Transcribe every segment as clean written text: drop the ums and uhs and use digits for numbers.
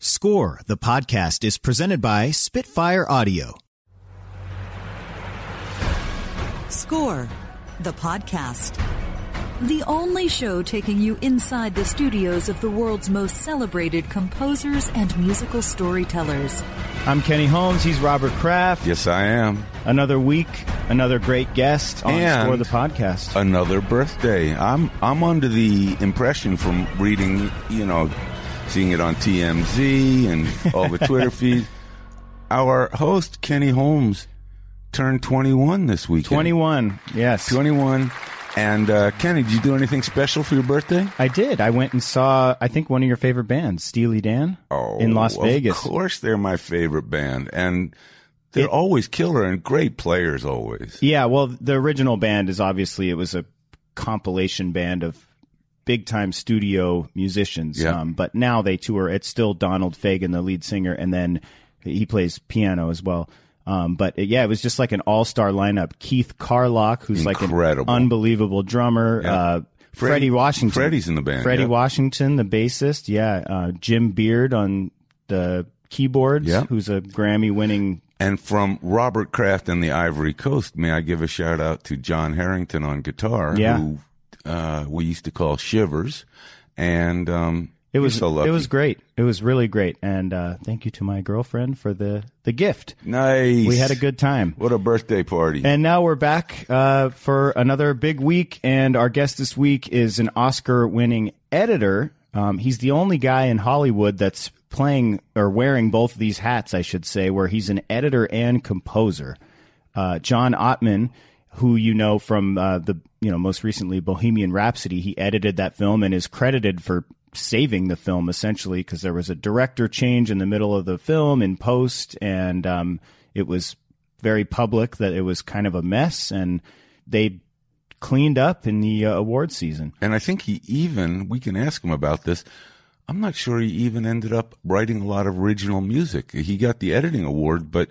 Score, the podcast, is presented by Spitfire Audio. Score, the podcast. The only show taking you inside the studios of the world's most celebrated composers and musical storytellers. I'm Kenny Holmes. He's Robert Kraft. Yes, I am. Another week, another great guest on And Score, the podcast. Another birthday. I'm under the impression from reading, seeing it on TMZ and all the Twitter feeds. Our host, Kenny Holmes, turned 21 this weekend. 21, yes. 21. And, Kenny, did you do anything special for your birthday? I did. I went and saw, I think, one of your favorite bands, Steely Dan, in Las Vegas. Of course they're my favorite band. And they're always killer and great players always. Yeah, well, the original band is obviously, it was a compilation band of big-time studio musicians. Yeah. But now they tour. It's still Donald Fagen, the lead singer, and then he plays piano as well. It was just like an all-star lineup. Keith Carlock, who's Incredible. like an unbelievable drummer. Yeah. Freddie Washington. Freddie's in the band. Freddie yeah. Washington, the bassist. Yeah. Jim Beard on the keyboards, Yeah. who's a Grammy-winning. And from Robert Kraft and the Ivory Coast, may I give a shout-out to John Harrington on guitar, who we used to call Shivers. And It was so lucky. It was great. It was really great. And thank you to my girlfriend for the gift. Nice. We had a good time. What a birthday party. And now we're back for another big week. And our guest this week is an Oscar-winning editor. He's the only guy in Hollywood that's playing or wearing both of these hats, I should say, where he's an editor and composer. John Ottman, who you know from most recently Bohemian Rhapsody, he edited that film and is credited for saving the film essentially because there was a director change in the middle of the film in post, and it was very public that it was kind of a mess, and they cleaned up in the award season. And I think we can ask him about this, I'm not sure he even ended up writing a lot of original music. He got the editing award, but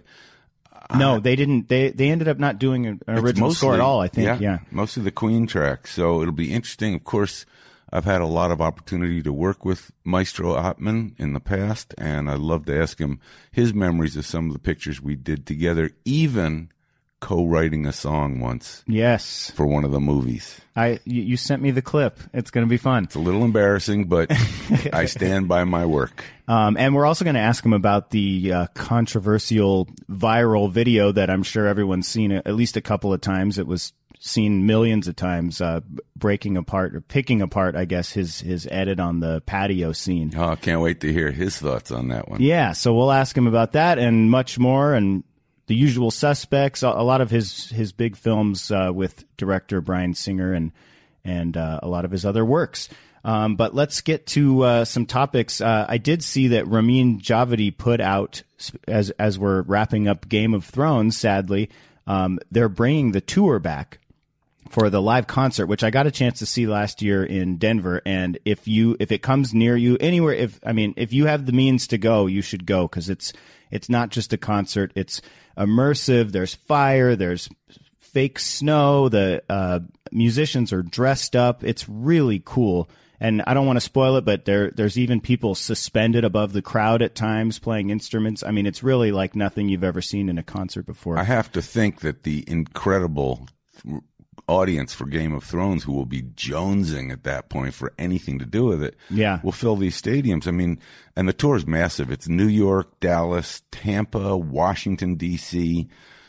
no, they didn't. They ended up not doing an original score at all, I think. Yeah, most of the Queen tracks. So it'll be interesting. Of course, I've had a lot of opportunity to work with Maestro Ottman in the past, and I'd love to ask him his memories of some of the pictures we did together, even co-writing a song once. Yes. For one of the movies. You sent me the clip. It's going to be fun. It's a little embarrassing, but I stand by my work. And we're also going to ask him about the controversial viral video that I'm sure everyone's seen at least a couple of times. It was seen millions of times, picking apart, I guess, his edit on the patio scene. Oh, I can't wait to hear his thoughts on that one. Yeah, so we'll ask him about that and much more, and The Usual Suspects, a lot of his big films with director Bryan Singer and a lot of his other works. But let's get to some topics. I did see that Ramin Djawadi put out, as we're wrapping up Game of Thrones, sadly, they're bringing the tour back for the live concert, which I got a chance to see last year in Denver. And if it comes near you anywhere, if you have the means to go, you should go, because it's not just a concert. It's immersive. There's fire. There's fake snow. The musicians are dressed up. It's really cool. And I don't want to spoil it, but there's even people suspended above the crowd at times playing instruments. I mean, it's really like nothing you've ever seen in a concert before. I have to think that the incredible audience for Game of Thrones, who will be jonesing at that point for anything to do with it, will fill these stadiums. I mean, and the tour is massive. It's New York, Dallas, Tampa, Washington, D.C.,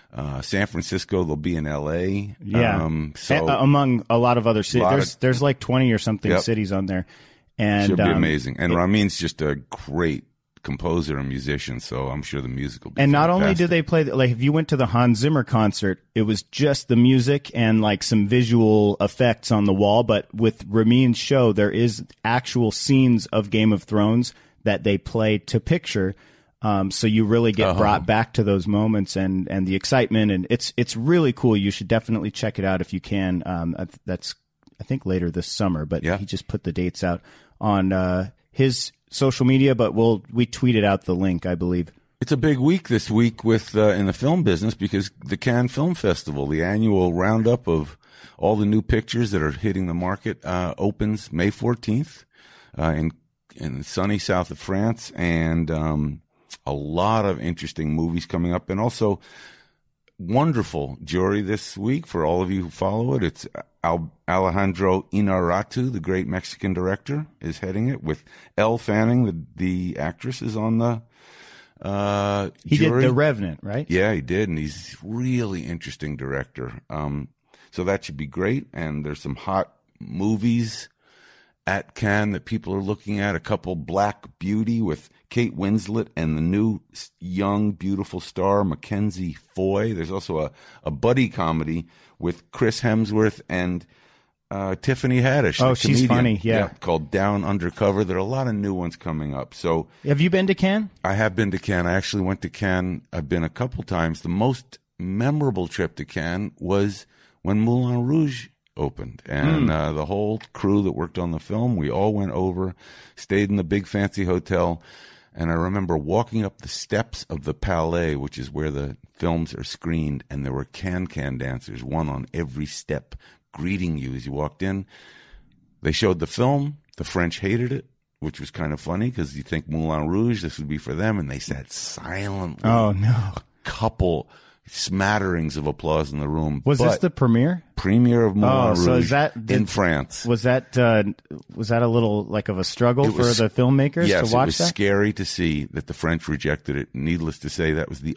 San Francisco. They'll be in L.A. Yeah, among a lot of other cities. There's like 20 or something cities on there. And should be amazing. And Ramin's just a great composer and musician, so I'm sure the music will be And fantastic. not only did they play, like, if you went to the Hans Zimmer concert, it was just the music and like some visual effects on the wall, but with Ramin's show, there is actual scenes of Game of Thrones that they play to picture. So you really get brought back to those moments and the excitement, and it's really cool. You should definitely check it out if you can. That's, I think, later this summer, but he just put the dates out on his social media, but we tweeted out the link, I believe. It's a big week this week with in the film business, because the Cannes Film Festival, the annual roundup of all the new pictures that are hitting the market, opens May 14th in in the sunny south of France, and a lot of interesting movies coming up, and also wonderful jury this week for all of you who follow it. It's Alejandro Inarritu, the great Mexican director, is heading it with Elle Fanning, the actress, is on the he jury. did The Revenant, right? Yeah, he did, and he's a really interesting director. So that should be great, and there's some hot movies at Cannes that people are looking at. A couple, Black Beauty with Kate Winslet and the new young, beautiful star, Mackenzie Foy. There's also a buddy comedy with Chris Hemsworth and Tiffany Haddish. Oh, she's comedian. funny, yeah. Called Down Undercover. There are a lot of new ones coming up. So, have you been to Cannes? I have been to Cannes. I actually went to Cannes. I've been a couple times. The most memorable trip to Cannes was when Moulin Rouge opened, and the whole crew that worked on the film, we all went over, stayed in the big fancy hotel, and I remember walking up the steps of the Palais, which is where the films are screened, and there were can-can dancers, one on every step, greeting you as you walked in. They showed the film. The French hated it, which was kind of funny because you think Moulin Rouge, this would be for them, and they sat silently. Oh, no. A couple smatterings of applause in the room. Was this the premiere? Premiere of Moulin Rouge is that, in France. Was that a little like of a struggle for the filmmakers to watch that? Yes, it was scary to see that the French rejected it. Needless to say, that was the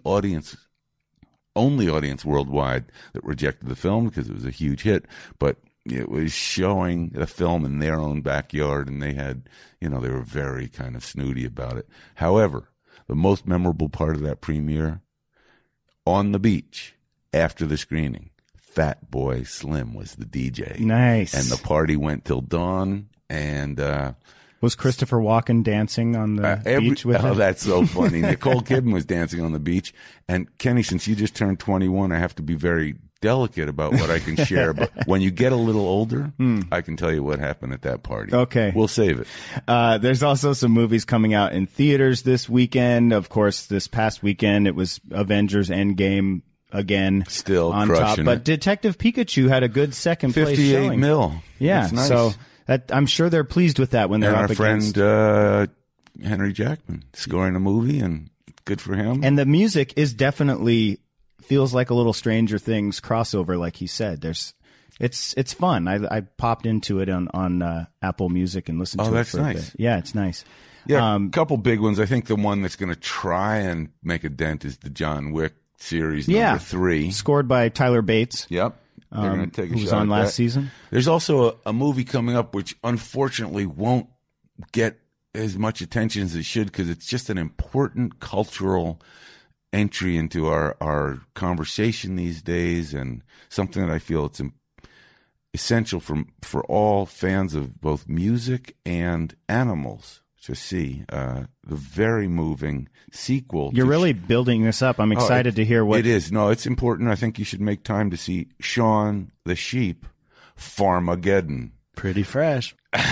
only audience worldwide that rejected the film because it was a huge hit. But it was showing the film in their own backyard, and they had, they were very kind of snooty about it. However, the most memorable part of that premiere, on the beach after the screening, Fat Boy Slim was the DJ. Nice. And the party went till dawn. And was Christopher Walken dancing on the beach with him? Oh, that's so funny. Nicole Kidman was dancing on the beach. And Kenny, since you just turned 21, I have to be very delicate about what I can share. But when you get a little older, I can tell you what happened at that party. Okay. We'll save it. There's also some movies coming out in theaters this weekend. Of course, this past weekend, it was Avengers Endgame again. Still on crushing top. But it. Detective Pikachu had a good second place 58 showing. mil. Yeah. That's nice. So I'm sure they're pleased with that when they're up against. And our friend Henry Jackman scoring a movie, and good for him. And the music is definitely feels like a little Stranger Things crossover, like he said. It's fun. I popped into it on Apple Music and listened to it. Oh, that's for a nice. bit. Yeah, it's nice. Yeah, a couple big ones. I think the one that's going to try and make a dent is the John Wick series number 3. Scored by Tyler Bates. Yep. They're going to take a who was shot on at last that. season. There's also a movie coming up which unfortunately won't get as much attention as it should because it's just an important cultural entry into our conversation these days, and something that I feel it's essential for all fans of both music and animals to see. The very moving sequel. You're really building this up. I'm excited to hear what... It is. No, it's important. I think you should make time to see Shaun the Sheep, Farmageddon. Pretty fresh.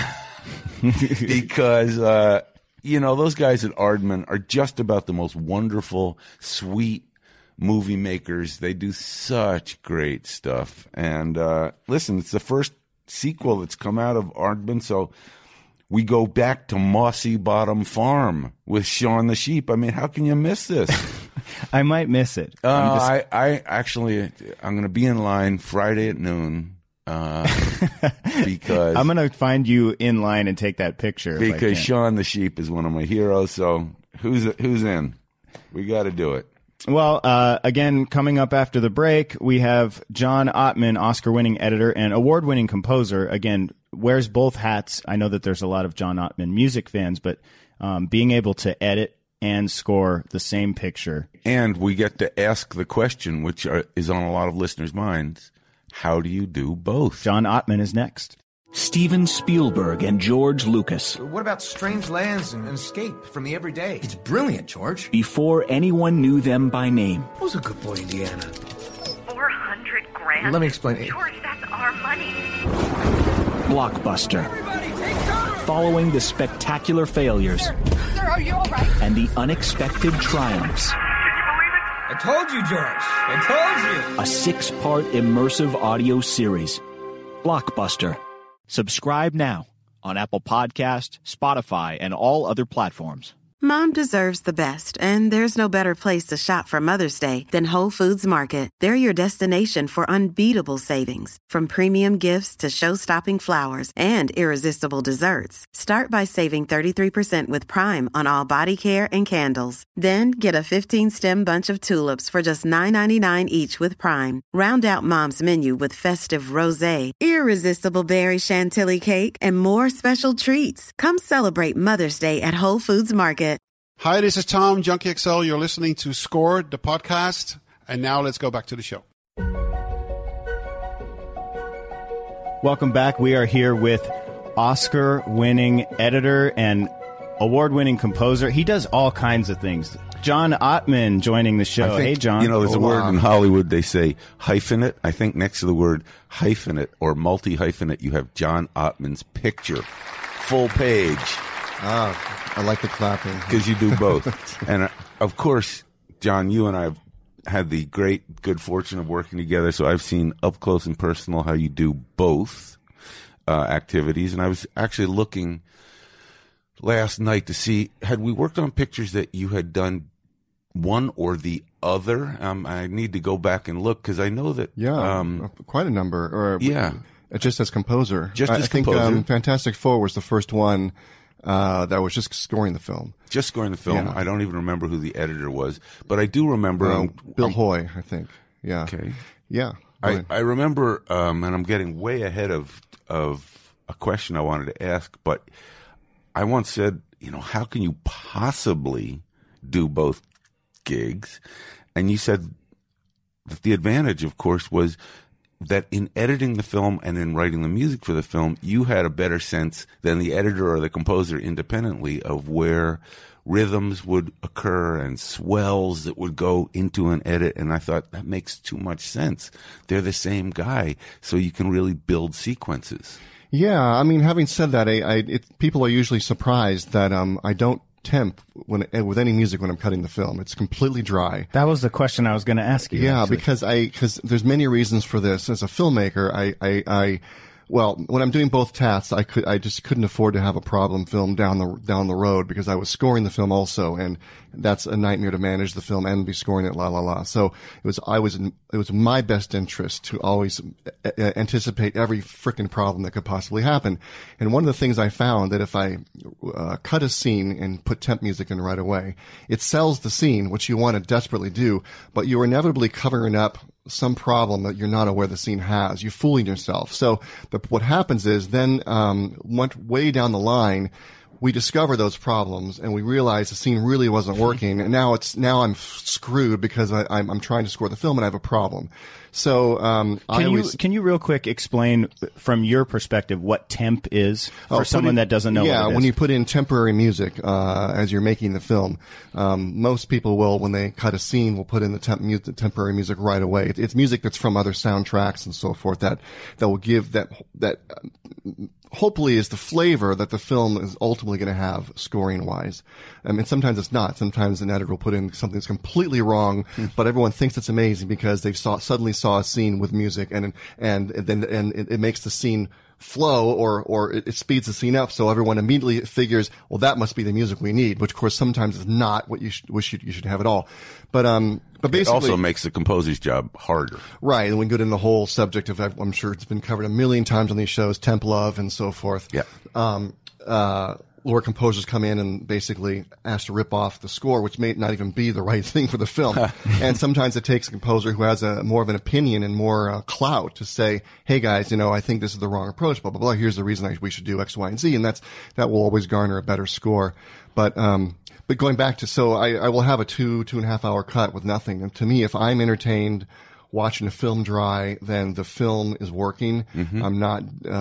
Because... those guys at Aardman are just about the most wonderful, sweet movie makers. They do such great stuff. And listen, it's the first sequel that's come out of Aardman, so we go back to Mossy Bottom Farm with Shaun the Sheep. I mean, how can you miss this? I might miss it. I'm going to be in line Friday at noon. Because I'm gonna find you in line and take that picture. Because Shaun the Sheep is one of my heroes. So who's in? We got to do it. Well, again, coming up after the break, we have John Ottman, Oscar-winning editor and award-winning composer. Again, wears both hats. I know that there's a lot of John Ottman music fans, but being able to edit and score the same picture, and we get to ask the question, which is on a lot of listeners' minds. How do you do both? John Ottman is next. Steven Spielberg and George Lucas. What about Strange Lands and Escape from the Everyday? It's brilliant, George. Before anyone knew them by name. Who's a good boy, Indiana? 400 grand? Let me explain. George, that's our money. Blockbuster. Everybody take cover! Following the spectacular failures. Sir, are you all right? And the unexpected triumphs. I told you, George. I told you. A 6-part immersive audio series. Blockbuster. Subscribe now on Apple Podcast, Spotify, and all other platforms. Mom deserves the best, and there's no better place to shop for Mother's Day than Whole Foods Market. They're your destination for unbeatable savings, from premium gifts to show-stopping flowers and irresistible desserts. Start by saving 33% with Prime on all body care and candles. Then get a 15-stem bunch of tulips for just $9.99 each with Prime. Round out Mom's menu with festive rosé, irresistible berry chantilly cake, and more special treats. Come celebrate Mother's Day at Whole Foods Market. Hi, this is Tom, Junkie XL. You're listening to Score, the podcast. And now let's go back to the show. Welcome back. We are here with Oscar-winning editor and award-winning composer. He does all kinds of things. John Ottman joining the show. Hey, John. You know, there's a word in Hollywood, they say hyphenate. I think next to the word hyphenate or multi-hyphenate, you have John Ottman's picture. Full page. I like the clapping. Because you do both. And, of course, John, you and I have had the great good fortune of working together, so I've seen up close and personal how you do both activities. And I was actually looking last night to see, had we worked on pictures that you had done one or the other? I need to go back and look, because I know that... Yeah, quite a number. Or just as composer. I think Fantastic Four was the first one that was just scoring the film. Just scoring the film. Yeah. I don't even remember who the editor was, but I do remember Bill Hoy, I think. Yeah. Okay. Yeah. I remember, and I'm getting way ahead of a question I wanted to ask, but I once said, how can you possibly do both gigs? And you said that the advantage, of course, was that in editing the film and in writing the music for the film, you had a better sense than the editor or the composer independently of where rhythms would occur and swells that would go into an edit. And I thought that makes too much sense. They're the same guy, so you can really build sequences. Yeah, I mean, having said that, people are usually surprised that I don't temp with any music when I'm cutting the film. It's completely dry. That was the question I was going to ask you. Yeah, because there's many reasons for this. As a filmmaker, well, when I'm doing both tasks, I just couldn't afford to have a problem film down the road, because I was scoring the film also, and that's a nightmare to manage the film and be scoring it So it was my best interest to always anticipate every frickin' problem that could possibly happen. And one of the things I found that if I cut a scene and put temp music in right away, it sells the scene, which you want to desperately do, but you're inevitably covering up some problem that you're not aware the scene has. You're fooling yourself. So what happens is then, way down the line, we discover those problems and we realize the scene really wasn't working. And now I'm screwed because I'm trying to score the film and I have a problem. So, can you real quick explain from your perspective what temp is for someone that doesn't know what it is? When you put in temporary music, as you're making the film, most people will, when they cut a scene, will put in the temporary music right away. It's music that's from other soundtracks and so forth that will give that hopefully is the flavor that the film is ultimately going to have scoring wise. I mean, sometimes it's not. Sometimes an editor will put in something that's completely wrong, but everyone thinks it's amazing because they suddenly saw a scene with music and it makes the scene flow or it speeds the scene up. So everyone immediately figures, well, that must be the music we need, which of course sometimes is not what you should have at all. But basically, it also makes the composer's job harder. Right. And we go into the whole subject of, I'm sure it's been covered a million times on these shows, temp love and so forth. Yeah. Where composers come in and basically ask to rip off the score, which may not even be the right thing for the film. And sometimes it takes a composer who has more of an opinion and more clout to say, hey guys, I think this is the wrong approach, blah, blah, blah. Here's the reason we should do X, Y, and Z. And that will always garner a better score. But going back to, so I will have a 2.5 hour cut with nothing. And to me, if I'm entertained watching a film dry, then the film is working. Mm-hmm. I'm not,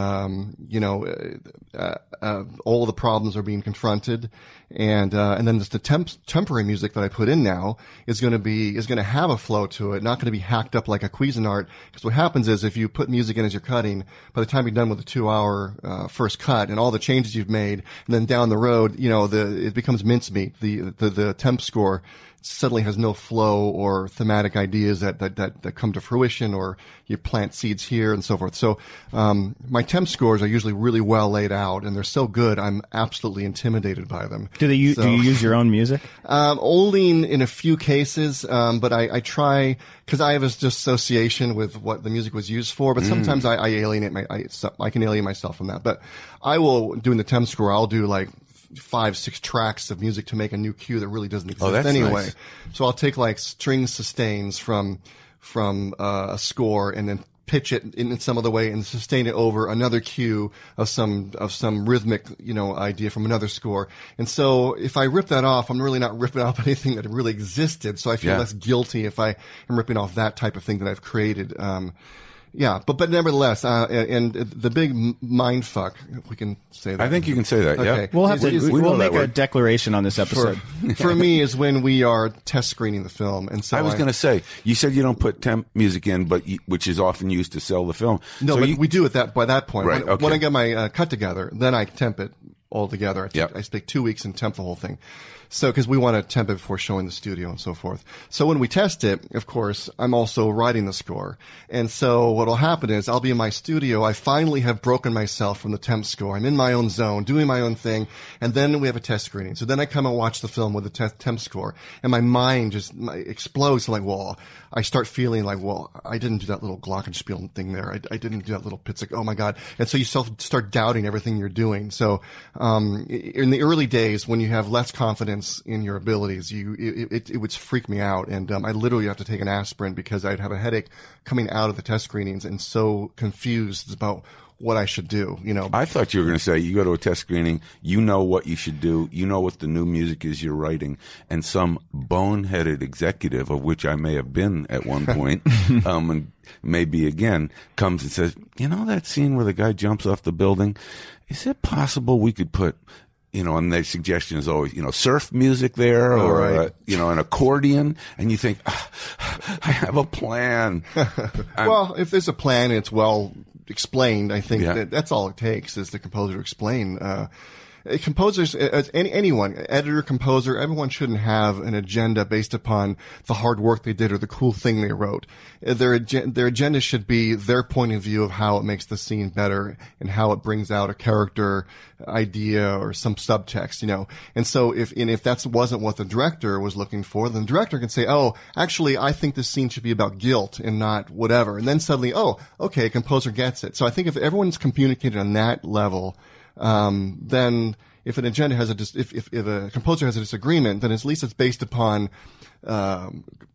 all the problems are being confronted. And then the temporary music that I put in now is going to have a flow to it, not going to be hacked up like a Cuisinart. Because what happens is if you put music in as you're cutting, by the time you're done with the 2 hour, first cut and all the changes you've made, and then down the road, it becomes mincemeat. The temp score suddenly has no flow or thematic ideas that come to fruition, or you plant seeds here and so forth. So my temp scores are usually really well laid out, and they're so good, I'm absolutely intimidated by them. Do you use your own music? Only in a few cases, but I try, because I have a association with what the music was used for, but sometimes I can alienate myself from that. But I will, doing the temp score, I'll do like 5-6 tracks of music to make a new cue that really doesn't exist anyway. Nice. So I'll take like string sustains from a score and then pitch it in some other way and sustain it over another cue of some rhythmic, idea from another score. And so if I rip that off, I'm really not ripping off anything that really existed. So I feel less guilty if I am ripping off that type of thing that I've created. But nevertheless, and the big mind fuck, if we can say that. I think you can say that, okay. yeah. We'll make a declaration on this episode. For me, is when we are test screening the film. And so I was going to say, you said you don't put temp music in, which is often used to sell the film. No, so but we do it by that point. Right, when I get my cut together, then I temp it all together. I take 2 weeks and temp the whole thing. So, because we want to temp it before showing the studio and so forth. So when we test it, of course, I'm also writing the score. And so what'll happen is I'll be in my studio. I finally have broken myself from the temp score. I'm in my own zone, doing my own thing. And then we have a test screening. So then I come and watch the film with the temp score. And my mind just explodes. I start feeling like, I didn't do that little glockenspiel thing there. I didn't do that little pizzic. Oh my God. And so you start doubting everything you're doing. So, in the early days, when you have less confidence in your abilities, it would freak me out. And, I literally have to take an aspirin because I'd have a headache coming out of the test screenings and so confused about what I should do, I thought you were going to say you go to a test screening, you know what you should do, you know what the new music is you're writing, and some boneheaded executive, of which I may have been at one point, and maybe again, comes and says, that scene where the guy jumps off the building, is it possible we could put, and their suggestion is always, surf music there, or, an accordion, and you think, I have a plan. Well, if there's a plan and it's well explained, I think that's all it takes is the composer to explain. Composers, anyone, editor, composer, everyone shouldn't have an agenda based upon the hard work they did or the cool thing they wrote. Their agenda should be their point of view of how it makes the scene better and how it brings out a character idea or some subtext, And so if that wasn't what the director was looking for, then the director can say, oh, actually, I think this scene should be about guilt and not whatever. And then suddenly, oh, okay, composer gets it. So I think if everyone's communicated on that level, then if an agenda has if a composer has a disagreement, then at least it's based upon, a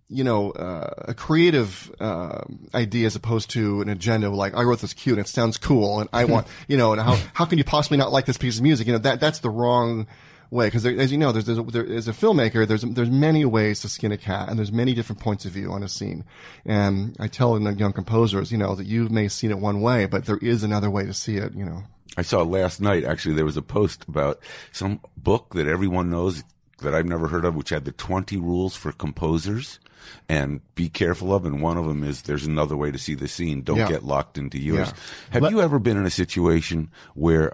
creative, idea as opposed to an agenda like, I wrote this cue and it sounds cool and I want, and how can you possibly not like this piece of music? That's the wrong way. Cause as you know, as a filmmaker, there's many ways to skin a cat and there's many different points of view on a scene. And I tell young composers, that you may have seen it one way, but there is another way to see it, I saw last night, actually, there was a post about some book that everyone knows that I've never heard of, which had the 20 rules for composers and be careful of. And one of them is there's another way to see the scene. Don't get locked into yours. Yeah. Have you ever been in a situation where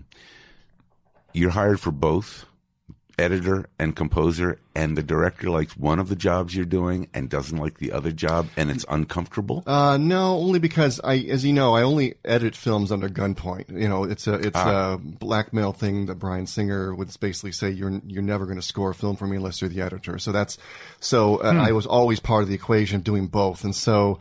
you're hired for both editor and composer, and the director likes one of the jobs you're doing and doesn't like the other job, and it's uncomfortable? No, only because as you know, I only edit films under gunpoint. It's a blackmail thing that Bryan Singer would basically say, you're never going to score a film for me unless you're the editor. I was always part of the equation doing both. And so,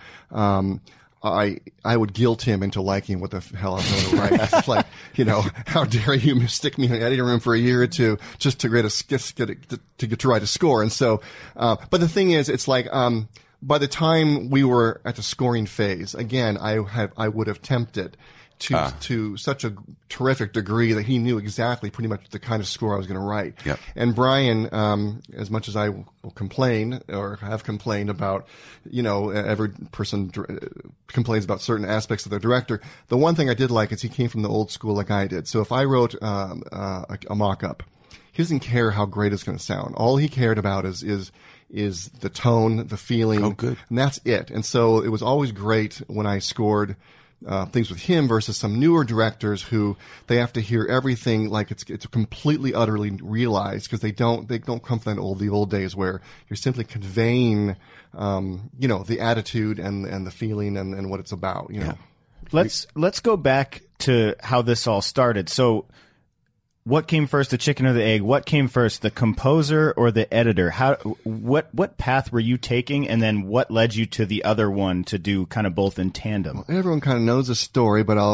I would guilt him into liking what the hell I'm going to write. It's like, how dare you stick me in the editing room for a year or two just to get to write a score. And so, but the thing is, it's like, by the time we were at the scoring phase, again, I would have tempted to such a terrific degree that he knew exactly pretty much the kind of score I was going to write. Yep. And Bryan, as much as I will complain or have complained about, every person complains about certain aspects of their director. The one thing I did like is he came from the old school like I did. So if I wrote a mock-up, he doesn't care how great it's going to sound. All he cared about is the tone, the feeling. Oh, good. And that's it. And so it was always great when I scored things with him versus some newer directors who they have to hear everything like it's completely utterly realized, because they don't come from the old days where you're simply conveying the attitude and the feeling and what it's about. Let's go back to how this all started. So what came first, the chicken or the egg? What came first, the composer or the editor? What path were you taking, and then what led you to the other one to do kind of both in tandem? Well, everyone kind of knows the story, but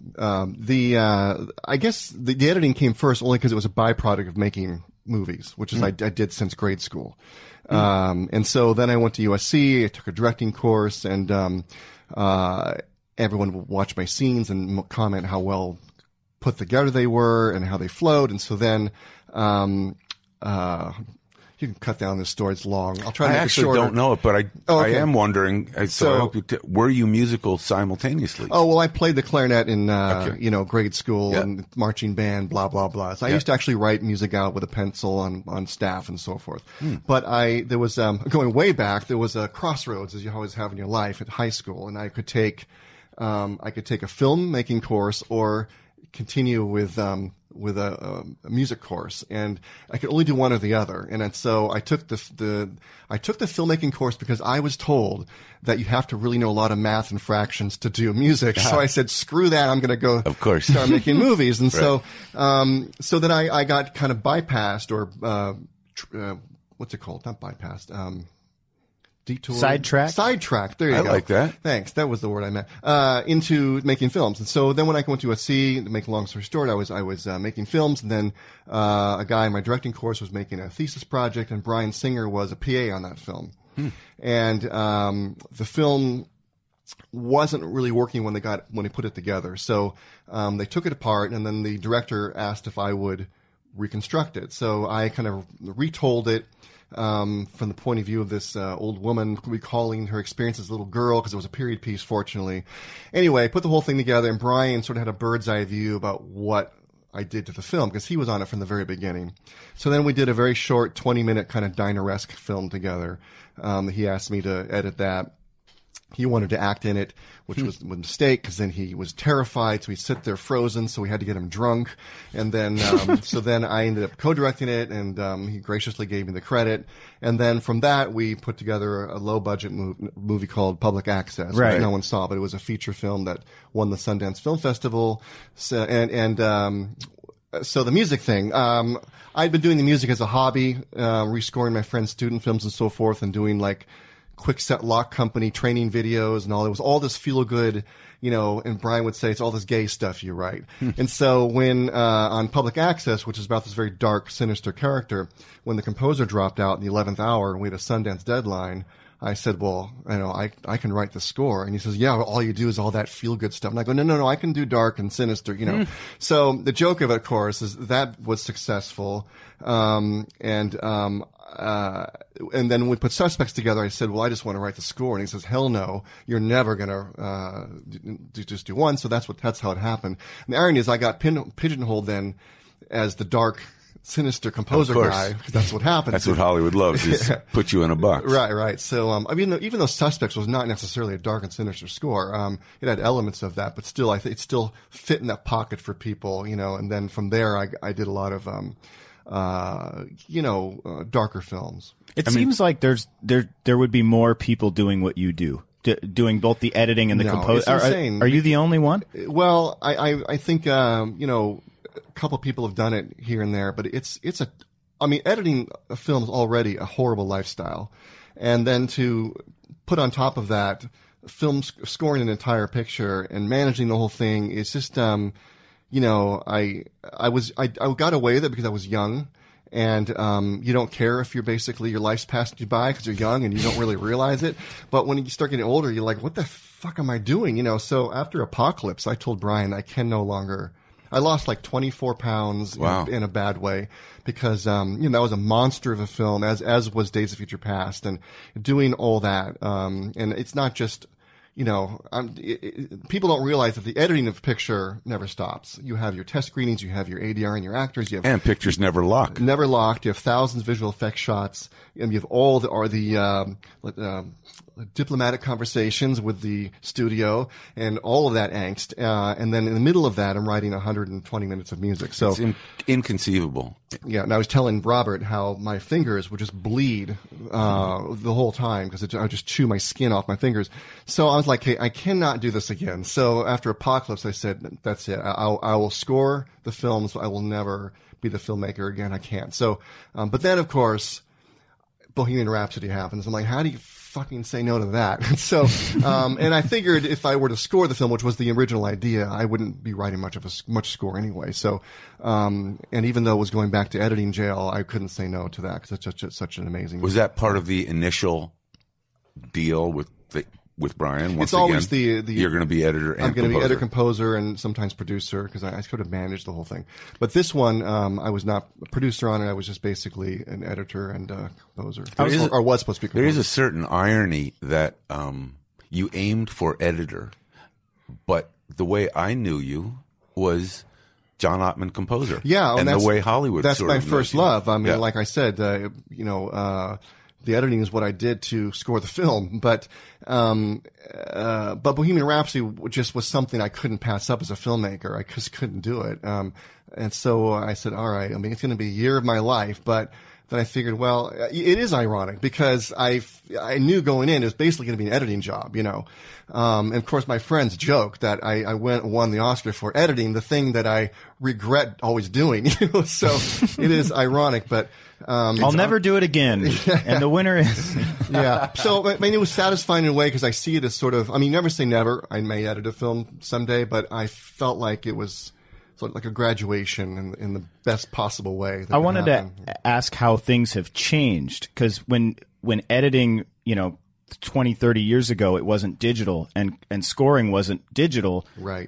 I guess the editing came first only because it was a byproduct of making movies, which is I did since grade school. And so then I went to USC, I took a directing course, and everyone would watch my scenes and comment how well put together they were and how they flowed. And so then, you can cut down this story. It's long. I'll try to make it shorter. I actually don't know it, but I am wondering. So I hope were you musical simultaneously? Oh, well, I played the clarinet in, grade school and marching band, blah, blah, blah. So I used to actually write music out with a pencil on staff and so forth. But there was, going way back, there was a crossroads, as you always have in your life, at high school. And I could take a filmmaking course or continue with a music course, and I could only do one or the other. And so I took the filmmaking course because I was told that you have to really know a lot of math and fractions to do music. So I said, screw that, I'm going to go of course start making movies. And so then I got kind of bypassed, or what's it called? Not bypassed. Detour. Sidetracked. There you go. I like that. Thanks. That was the word I meant. Into making films. And so then when I went to USC, to make a long story short, I was making films. And then, a guy in my directing course was making a thesis project, and Bryan Singer was a PA on that film. And, the film wasn't really working when they put it together. So, they took it apart, and then the director asked if I would reconstruct it. So I kind of retold it, from the point of view of this old woman recalling her experience as a little girl, because it was a period piece, fortunately. Anyway, put the whole thing together, and Bryan sort of had a bird's eye view about what I did to the film, because he was on it from the very beginning. So then we did a very short 20-minute kind of diner-esque film together. He asked me to edit that. He wanted to act in it, which was a mistake, because then he was terrified, so he'd sit there frozen, so we had to get him drunk. And then, so then I ended up co-directing it, and he graciously gave me the credit. And then from that, we put together a low-budget movie called Public Access, which no one saw, but it was a feature film that won the Sundance Film Festival. So, so the music thing, I'd been doing the music as a hobby, rescoring my friends' student films and so forth, and doing like Quickset Lock Company training videos and all. It was all this feel good, and Bryan would say it's all this gay stuff you write. And so when, on Public Access, which is about this very dark, sinister character, when the composer dropped out in the 11th hour and we had a Sundance deadline, I said, well, I can write the score. And he says, yeah, all you do is all that feel good stuff. And I go, no, I can do dark and sinister, So the joke of it, of course, is that was successful. And then we put Suspects together. I said, well, I just want to write the score. And he says, hell no, you're never going to just do one. So that's how it happened. And the irony is I got pigeonholed then as the dark, sinister composer guy, because that's what happens. That's what Hollywood loves, is put you in a box. Right. So, even though Suspects was not necessarily a dark and sinister score, it had elements of that, but still, I think it still fit in that pocket for people, and then from there, I did a lot of, darker films. It seems like there would be more people doing what you do, doing both the editing and the composing. Are you the only one? Well, I think, a couple of people have done it here and there, but editing a film is already a horrible lifestyle. And then to put on top of that, scoring an entire picture and managing the whole thing is just, I got away with it because I was young. And you don't care if your life's passed you by because you're young and you don't really realize it. But when you start getting older, you're like, what the fuck am I doing? So after Apocalypse, I told Bryan I can no longer. I lost like 24 pounds in a bad way because, that was a monster of a film, as was Days of Future Past, and doing all that. And it's not just, people don't realize that the editing of picture never stops. You have your test screenings, you have your ADR and your actors, and pictures never lock. Never locked. You have thousands of visual effects shots, and you have all the diplomatic conversations with the studio and all of that angst. And then in the middle of that, I'm writing 120 minutes of music. So it's inconceivable. Yeah, and I was telling Robert how my fingers would just bleed the whole time because I would just chew my skin off my fingers. So I was like, hey, I cannot do this again. So after Apocalypse, I said, that's it. I will score the films. I will never be the filmmaker again. I can't. So, but then, of course, Bohemian Rhapsody happens. I'm like, how do you fucking say no to that? So, and I figured if I were to score the film, which was the original idea, I wouldn't be writing much score anyway. So, and even though it was going back to editing jail, I couldn't say no to that because it's such an amazing. Was that part of the initial deal with Brian? Once it's always again, the you're going to be editor and I'm going to be composer. editor, composer, and sometimes producer because I sort of managed the whole thing. But this one, I was not a producer on it. I was just basically an editor and composer. Or was supposed to be composer. There is a certain irony that you aimed for editor, but the way I knew you was John Ottman composer. Yeah, and the way Hollywood. That's sort my of first knows you. love. I mean, Yeah. like I said, the editing is what I did to score the film, but Bohemian Rhapsody just was something I couldn't pass up as a filmmaker. I just couldn't do it. And so I said, all right, I mean, it's going to be a year of my life, but then I figured, well, it is ironic because I knew going in it was basically going to be an editing job, and of course my friends joke that I won the Oscar for editing, the thing that I regret always doing, so it is ironic, but, I'll never do it again. And the winner is. Yeah. So, I mean, it was satisfying in a way because I see it as sort of, I mean, never say never. I may edit a film someday, but I felt like it was sort of like a graduation in the best possible way. I wanted to ask how things have changed because when editing, 20, 30 years ago, it wasn't digital and scoring wasn't digital. Right.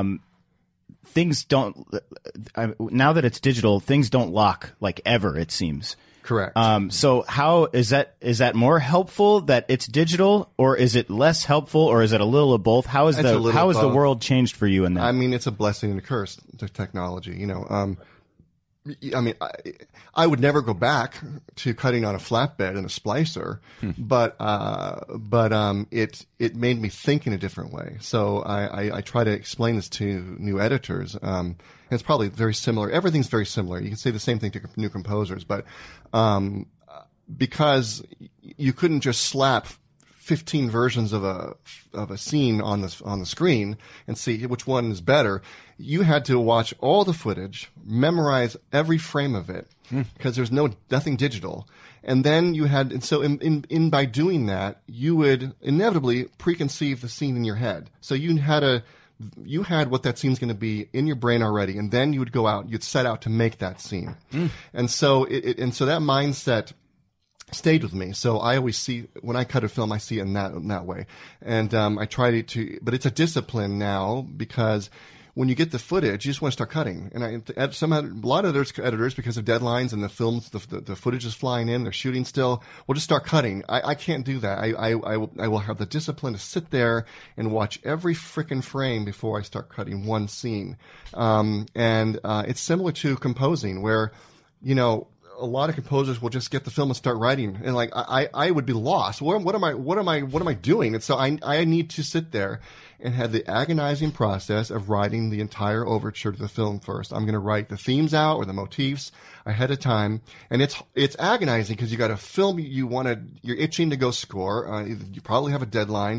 Things don't, now that it's digital, things don't lock like ever, it seems. Correct. So how is that more helpful that it's digital, or is it less helpful, or is it a little of both? How is the world changed for you in that? I mean, it's a blessing and a curse, the technology, I mean, I would never go back to cutting on a flatbed and a splicer, but it made me think in a different way. So I try to explain this to new editors. And it's probably very similar. Everything's very similar. You can say the same thing to new composers, but because you couldn't just slap 15 versions of a scene on the screen and see which one is better. You had to watch all the footage, memorize every frame of it because there's nothing digital. And then in by doing that, you would inevitably preconceive the scene in your head. So you had what that scene's going to be in your brain already, and then you would go out, you'd set out to make that scene. And so so that mindset stayed with me. So I always see, when I cut a film, I see it in that way. And I try to, but it's a discipline now because when you get the footage, you just want to start cutting. And a lot of editors, because of deadlines and the films, the footage is flying in, they're shooting still, will just start cutting. I can't do that. I will have the discipline to sit there and watch every frickin' frame before I start cutting one scene. It's similar to composing where, a lot of composers will just get the film and start writing, and like I would be lost. What am I doing? And so I need to sit there and have the agonizing process of writing the entire overture to the film first. I'm going to write the themes out or the motifs ahead of time, and it's agonizing because you got a film you're itching to go score. You probably have a deadline,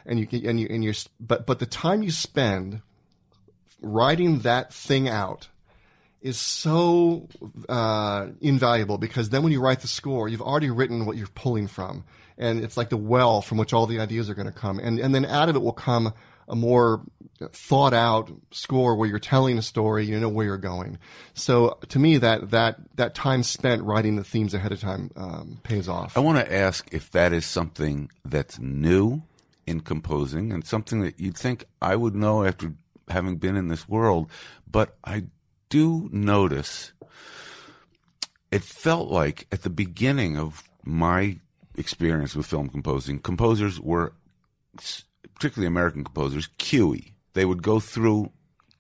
but the time you spend writing that thing out is so invaluable because then when you write the score, you've already written what you're pulling from. And it's like the well from which all the ideas are going to come. And then out of it will come a more thought out score where you're telling a story, you know where you're going. So to me, that time spent writing the themes ahead of time pays off. I want to ask if that is something that's new in composing and something that you'd think I would know after having been in this world, but I do notice it felt like at the beginning of my experience with film composing, composers were particularly American composers, QE. They would go through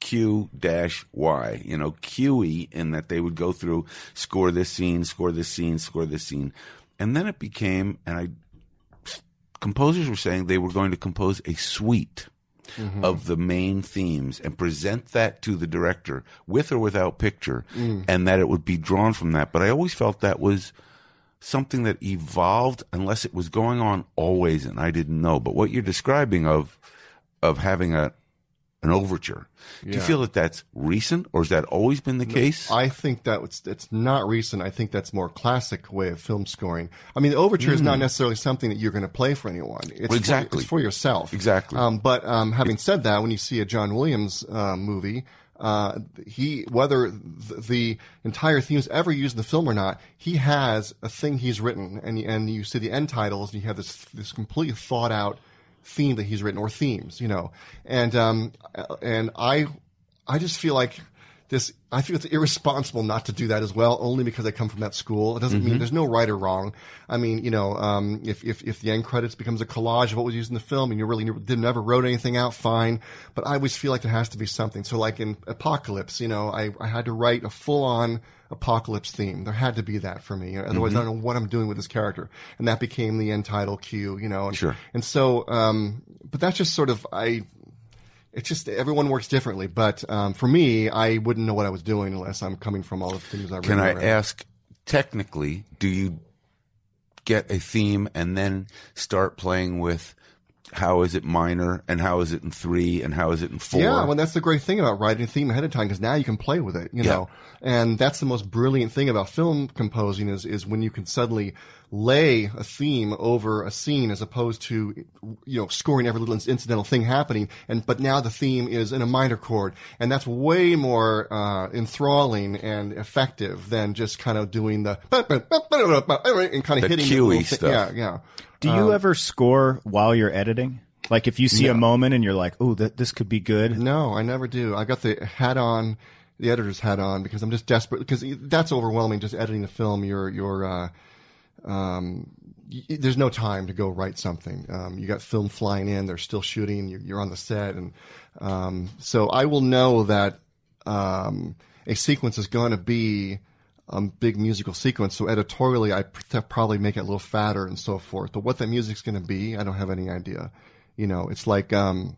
Q-Y, QE, in that they would go through, score this scene, score this scene, score this scene. And then it became, composers were saying they were going to compose a suite of the main themes and present that to the director with or without picture, and that it would be drawn from that. But I always felt that was something that evolved, unless it was going on always and I didn't know. But what you're describing of having an overture, do you feel that that's recent, or has that always been the case? I think that it's not recent. I think that's more classic way of film scoring. I mean, the overture is not necessarily something that you're going to play for anyone. It's exactly. It's for yourself. Exactly. But having said that, when you see a John Williams movie, whether the entire theme is ever used in the film or not, he has a thing he's written, and you see the end titles, and you have this completely thought out theme that he's written, or themes, and I just feel like this. I feel it's irresponsible not to do that as well, only because I come from that school. It doesn't mean there's no right or wrong. I mean, if the end credits becomes a collage of what was used in the film, and you really never wrote anything out, fine. But I always feel like there has to be something. So, like in Apocalypse, I had to write a full on Apocalypse theme. There had to be that for me. Otherwise, I don't know what I'm doing with this character. And that became the end title cue, And, sure. And so, but that's just sort of, it's just everyone works differently. But for me, I wouldn't know what I was doing unless I'm coming from all the things I've written. Can I ask, technically, do you get a theme and then start playing with how is it minor, and how is it in 3, and how is it in 4? Yeah, well, that's the great thing about writing a theme ahead of time, because now you can play with it, know. And that's the most brilliant thing about film composing is when you can suddenly lay a theme over a scene, as opposed to, scoring every little incidental thing happening. But now the theme is in a minor chord, and that's way more enthralling and effective than just kind of doing the and kind of hitting the QE stuff. Yeah. Do you ever score while you're editing? Like if you see a moment and you're like, "Oh, this could be good." No, I never do. I got the hat on, the editor's hat on, because I'm just desperate. Because that's overwhelming. Just editing the film, there's no time to go write something. You got film flying in, they're still shooting. You're on the set, and so I will know that a sequence is going to be big musical sequence. So editorially, I probably make it a little fatter and so forth. But what that music's going to be, I don't have any idea. It's like when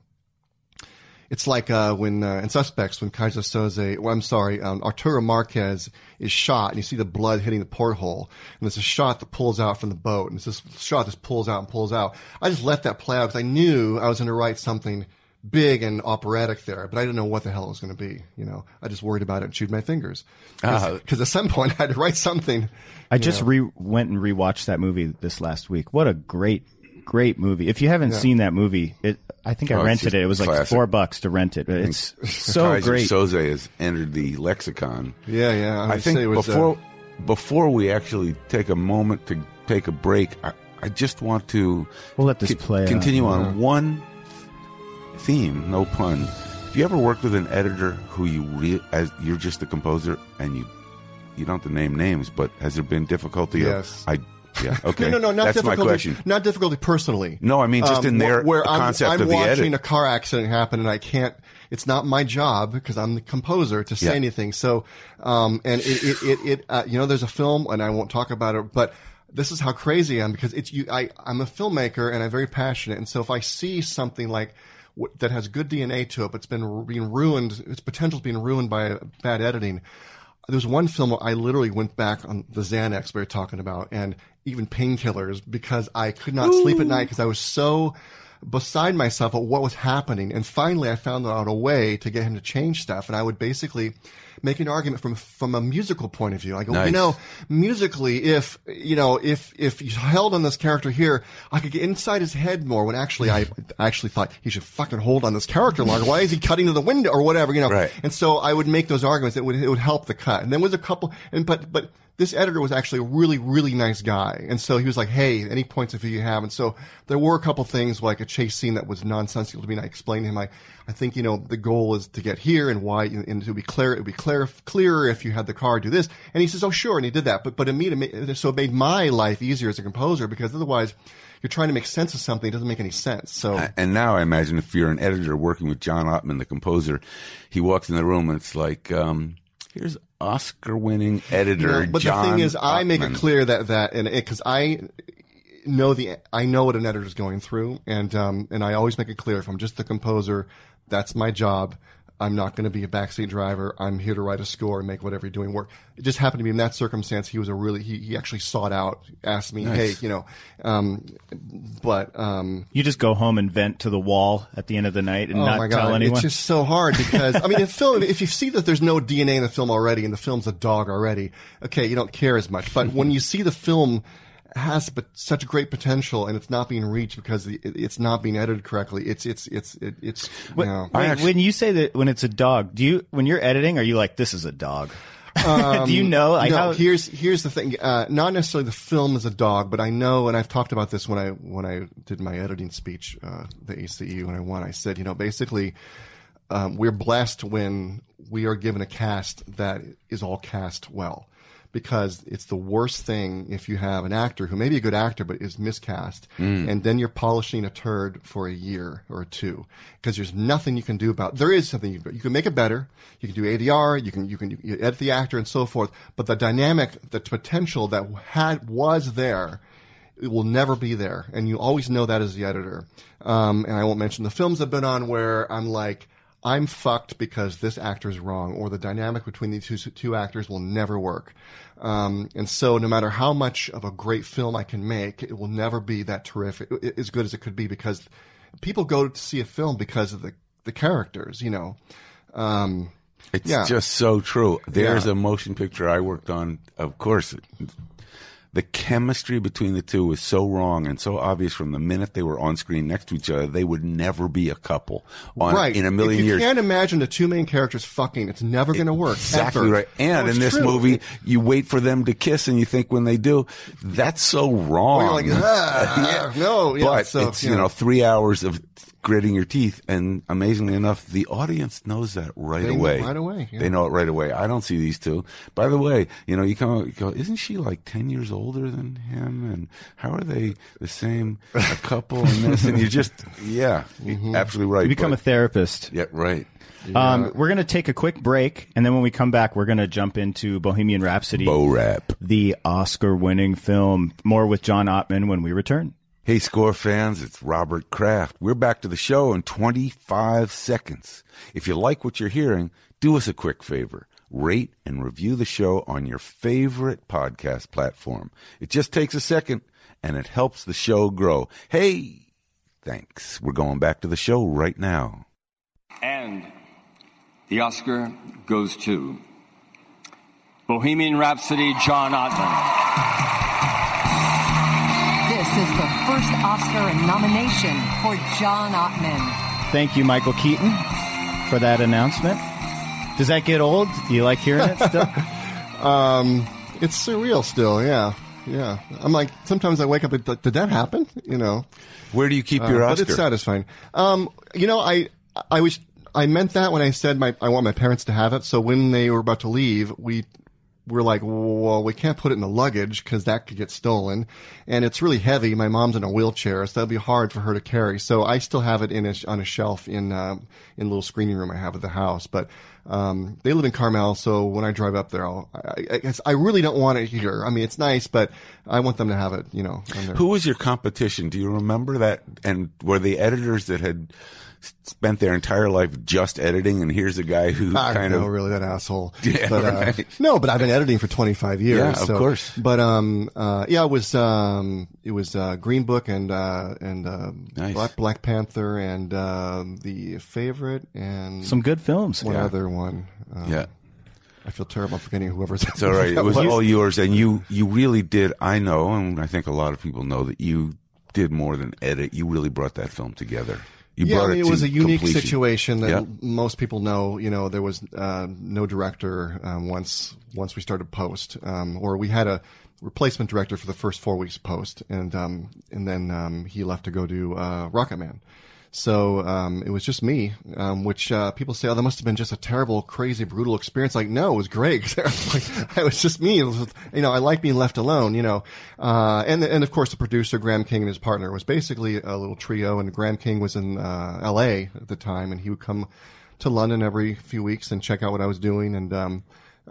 in Suspects, when Kaiser Soze, Arturo Marquez is shot, and you see the blood hitting the porthole, and there's a shot that pulls out from the boat, and it's this shot that pulls out and pulls out. I just let that play out because I knew I was going to write something big and operatic there, but I didn't know what the hell it was going to be. I just worried about it and chewed my fingers. Because at some point I had to write something. I just went and rewatched that movie this last week. What a great movie. If you haven't seen that movie, I think I rented it. It was like $4 to rent it. It's so Kaiser great. Soze has entered the lexicon. Yeah. I think before we actually take a moment to take a break, I just want to let this play continue on one theme, no pun. Have you ever worked with an editor who you're just the composer, and you don't have to name names, but has there been difficulty? Yes. Yeah. Okay. No, not That's difficulty. my question. Not difficulty personally. No, I mean just in their where concept I'm of the edit. I'm watching a car accident happen, and I can't. It's not my job, because I'm the composer, to say anything. So, and there's a film, and I won't talk about it, but this is how crazy I am, because I'm a filmmaker, and I'm very passionate, and so if I see something like that has good DNA to it, but it's being ruined, its potential is being ruined by bad editing. There's one film where I literally went back on the Xanax we were talking about, and even painkillers, because I could not sleep at night, because I was so beside myself at what was happening. And finally I found out a way to get him to change stuff, and I would basically make an argument from a musical point of view. I go, musically, if you held on this character here, I could get inside his head more, when actually I actually thought he should fucking hold on this character longer. Why is he cutting to the window or whatever, Right. And so I would make those arguments. It would help the cut. And then was a couple, but this editor was actually a really, really nice guy. And so he was like, hey, any points of view you have? And so there were a couple things like a chase scene that was nonsensical to me. And I explained to him, I think, the goal is to get here and why, and it would be clearer if you had the car do this. And he says, oh, sure. And he did that. But it made my life easier as a composer, because otherwise you're trying to make sense of something. It doesn't make any sense. So, and now I imagine if you're an editor working with John Ottman, the composer, he walks in the room and it's like, here's Oscar-winning editor but John the thing is, I Ottman. make it clear that because I know what an editor's going through, and I always make it clear, if I'm just the composer, that's my job. I'm not going to be a backseat driver. I'm here to write a score and make whatever you're doing work. It just happened to be in that circumstance. He was he actually sought out, asked me, nice. Hey, you just go home and vent to the wall at the end of the night and not tell anyone. It's just so hard because, I mean, if you see that there's no DNA in the film already and the film's a dog already, okay, you don't care as much. But when you see the film has such great potential and it's not being reached because it's not being edited correctly. When you say that when it's a dog, when you're editing, are you like, this is a dog? Do you know? No, here's the thing. Not necessarily the film is a dog, but I know, and I've talked about this when I did my editing speech, the ACE when I won. I said, basically, we're blessed when we are given a cast that is all cast well. Because it's the worst thing if you have an actor who may be a good actor but is miscast, and then you're polishing a turd for a year or two because there's nothing you can do about it. There is something you can make it better. You can do ADR. You can edit the actor and so forth. But the dynamic, the potential that was there, it will never be there, and you always know that as the editor. And I won't mention the films I've been on where I'm like, I'm fucked because this actor is wrong, or the dynamic between the two actors will never work. And so no matter how much of a great film I can make, it will never be that terrific, as good as it could be, because people go to see a film because of the characters, It's just so true. There's a motion picture I worked on, of course. The chemistry between the two was so wrong and so obvious from the minute they were on screen next to each other. They would never be a couple in a million years. You can't imagine the two main characters fucking. It's never going to work. Exactly ever. Right. And in this movie, you wait for them to kiss and you think when they do, that's so wrong. Well, you're like, no. Yeah, but it's, 3 hours of gritting your teeth, and amazingly enough, the audience knows that right away. Know it right away. Yeah. They know it right away. I don't see these two. By the way, you go, isn't she like 10 years older than him? And how are they the same a couple in this? And you just, absolutely right. You become a therapist. Yeah, right. Yeah. We're going to take a quick break, and then when we come back, we're going to jump into Bohemian Rhapsody. Bo-Rap. The Oscar-winning film. More with John Ottman when we return. Hey, Score fans, it's Robert Kraft. We're back to the show in 25 seconds. If you like what you're hearing, do us a quick favor. Rate and review the show on your favorite podcast platform. It just takes a second, and it helps the show grow. Hey, thanks. We're going back to the show right now. And the Oscar goes to Bohemian Rhapsody, John Ottman. This is the first Oscar nomination for John Ottman. Thank you, Michael Keaton, for that announcement. Does that get old? Do you like hearing it still? It's surreal still, yeah. I'm like, sometimes I wake up and did that happen? Where do you keep your Oscar? But it's satisfying. I meant that when I said I want my parents to have it. So when they were about to leave, we're like, well, we can't put it in the luggage because that could get stolen. And it's really heavy. My mom's in a wheelchair, so that'll be hard for her to carry. So I still have it on a shelf in a little screening room I have at the house. But they live in Carmel, so when I drive up there, I really don't want it here. I mean, it's nice, but I want them to have it, Who was your competition? Do you remember that? And were they editors that had spent their entire life just editing, and here's a guy who really that asshole. Yeah, but, right. No, but I've been editing for 25 years. Yeah, of course. But it was Green Book and nice. Black Panther and The Favorite and some good films. One other one. I feel terrible forgetting whoever's. It's all right. It was all yours, and you really did. I know, and I think a lot of people know that you did more than edit. You really brought that film together. it was a unique situation that most people know. You know, there was no director once we started post, or we had a replacement director for the first 4 weeks of post, and then he left to go do Rocket Man. So it was just me, which people say, oh, that must have been just a terrible, crazy, brutal experience. Like, no, it was great. It was just me. It was, I like being left alone, and of course the producer, Graham King, and his partner was basically a little trio, and Graham King was in L.A. at the time, and he would come to London every few weeks and check out what I was doing. And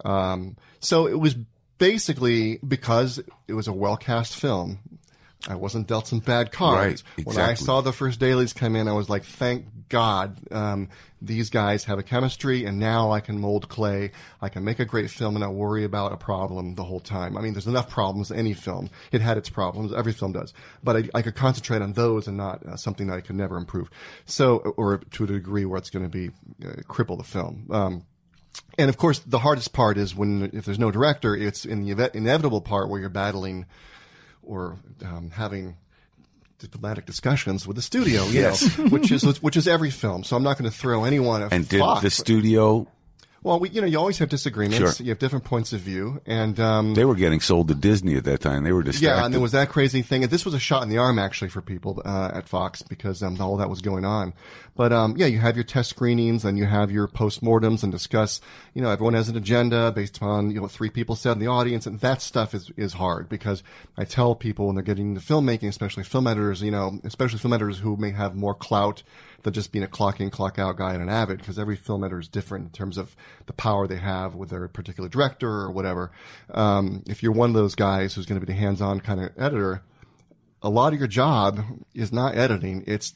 so it was basically because it was a well-cast film. I wasn't dealt some bad cards. Right, exactly. When I saw the first dailies come in, I was like, thank God these guys have a chemistry, and now I can mold clay. I can make a great film and not worry about a problem the whole time. I mean, there's enough problems in any film. It had its problems. Every film does. But I could concentrate on those and not something that I could never improve. So, or to a degree where it's going to be cripple the film. And of course, the hardest part is if there's no director, it's in the inevitable part where you're battling or having diplomatic discussions with the studio, which is every film. So I'm not going to throw anyone at And Fox. did the studio? Well, you always have disagreements. Sure. You have different points of view, and they were getting sold to Disney at that time. They were distracted. Yeah, and there was that crazy thing. And this was a shot in the arm, actually, for people at Fox because all that was going on. But you have your test screenings and you have your postmortems and discuss. Everyone has an agenda based upon what 3 people said in the audience, and that stuff is hard because I tell people when they're getting into filmmaking, especially film editors, especially film editors who may have more clout than just being a clock in, clock out guy and an avid, because every film editor is different in terms of the power they have with their particular director or whatever. If you're one of those guys who's going to be the hands-on kind of editor, a lot of your job is not editing. It's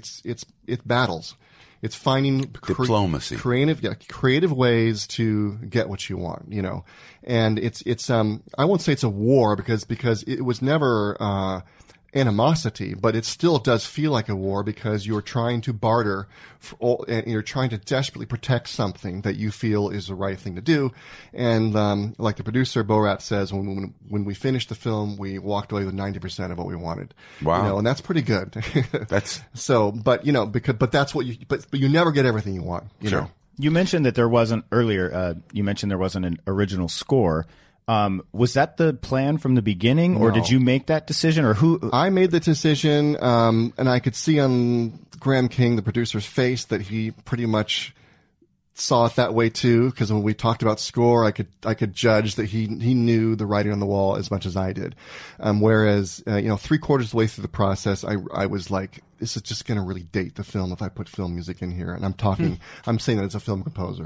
battles. It's finding diplomacy, creative ways to get what you want, and it's I won't say it's a war because it was never, animosity, but it still does feel like a war because you're trying to barter and you're trying to desperately protect something that you feel is the right thing to do. And like the producer Bo Rapp says, when we finished the film, we walked away with 90% of what we wanted. Wow, and that's pretty good. That's so, but but that's what but you never get everything you want. You know. You mentioned that there wasn't earlier. You mentioned there wasn't an original score. Was that the plan from the beginning, or did you make that decision, or who? I made the decision, and I could see on Graham King, the producer's face, that he pretty much saw it that way too. Because when we talked about score, I could judge that he knew the writing on the wall as much as I did. Whereas 3/4 of the way through the process, I was like, this is just going to really date the film if I put film music in here. And I'm saying that as a film composer,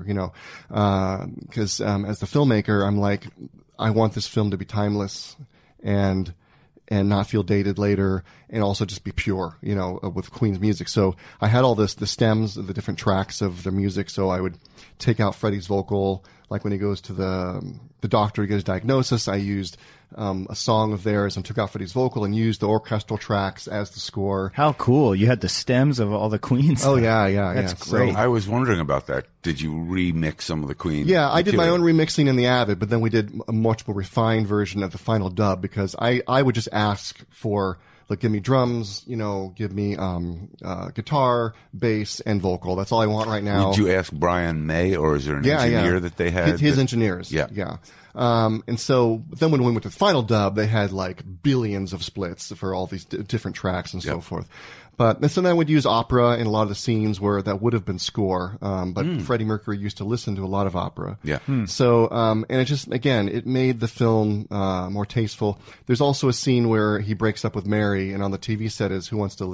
because as the filmmaker, I'm like, I want this film to be timeless and not feel dated later, and also just be pure, with Queen's music. So I had all the stems of the different tracks of the music. So I would take out Freddie's vocal, like when he goes to the doctor to get his diagnosis. I used a song of theirs and took out Freddie's vocal and used the orchestral tracks as the score. How cool! You had the stems of all the Queen stuff. Oh yeah, that's great. So I was wondering about that. Did you remix some of the Queen? Yeah, I did my own remixing in the Avid, but then we did a much more refined version of the final dub because I would just ask for, like, give me drums, give me guitar, bass, and vocal. That's all I want right now. Did you ask Brian May, or is there an engineer that they had? His engineers. Yeah. And so then when we went to the final dub, they had like billions of splits for all these different tracks and so forth. But so then I would use opera in a lot of the scenes where that would have been score. But Freddie Mercury used to listen to a lot of opera. Yeah. So, and it just, again, it made the film, more tasteful. There's also a scene where he breaks up with Mary, and on the TV set is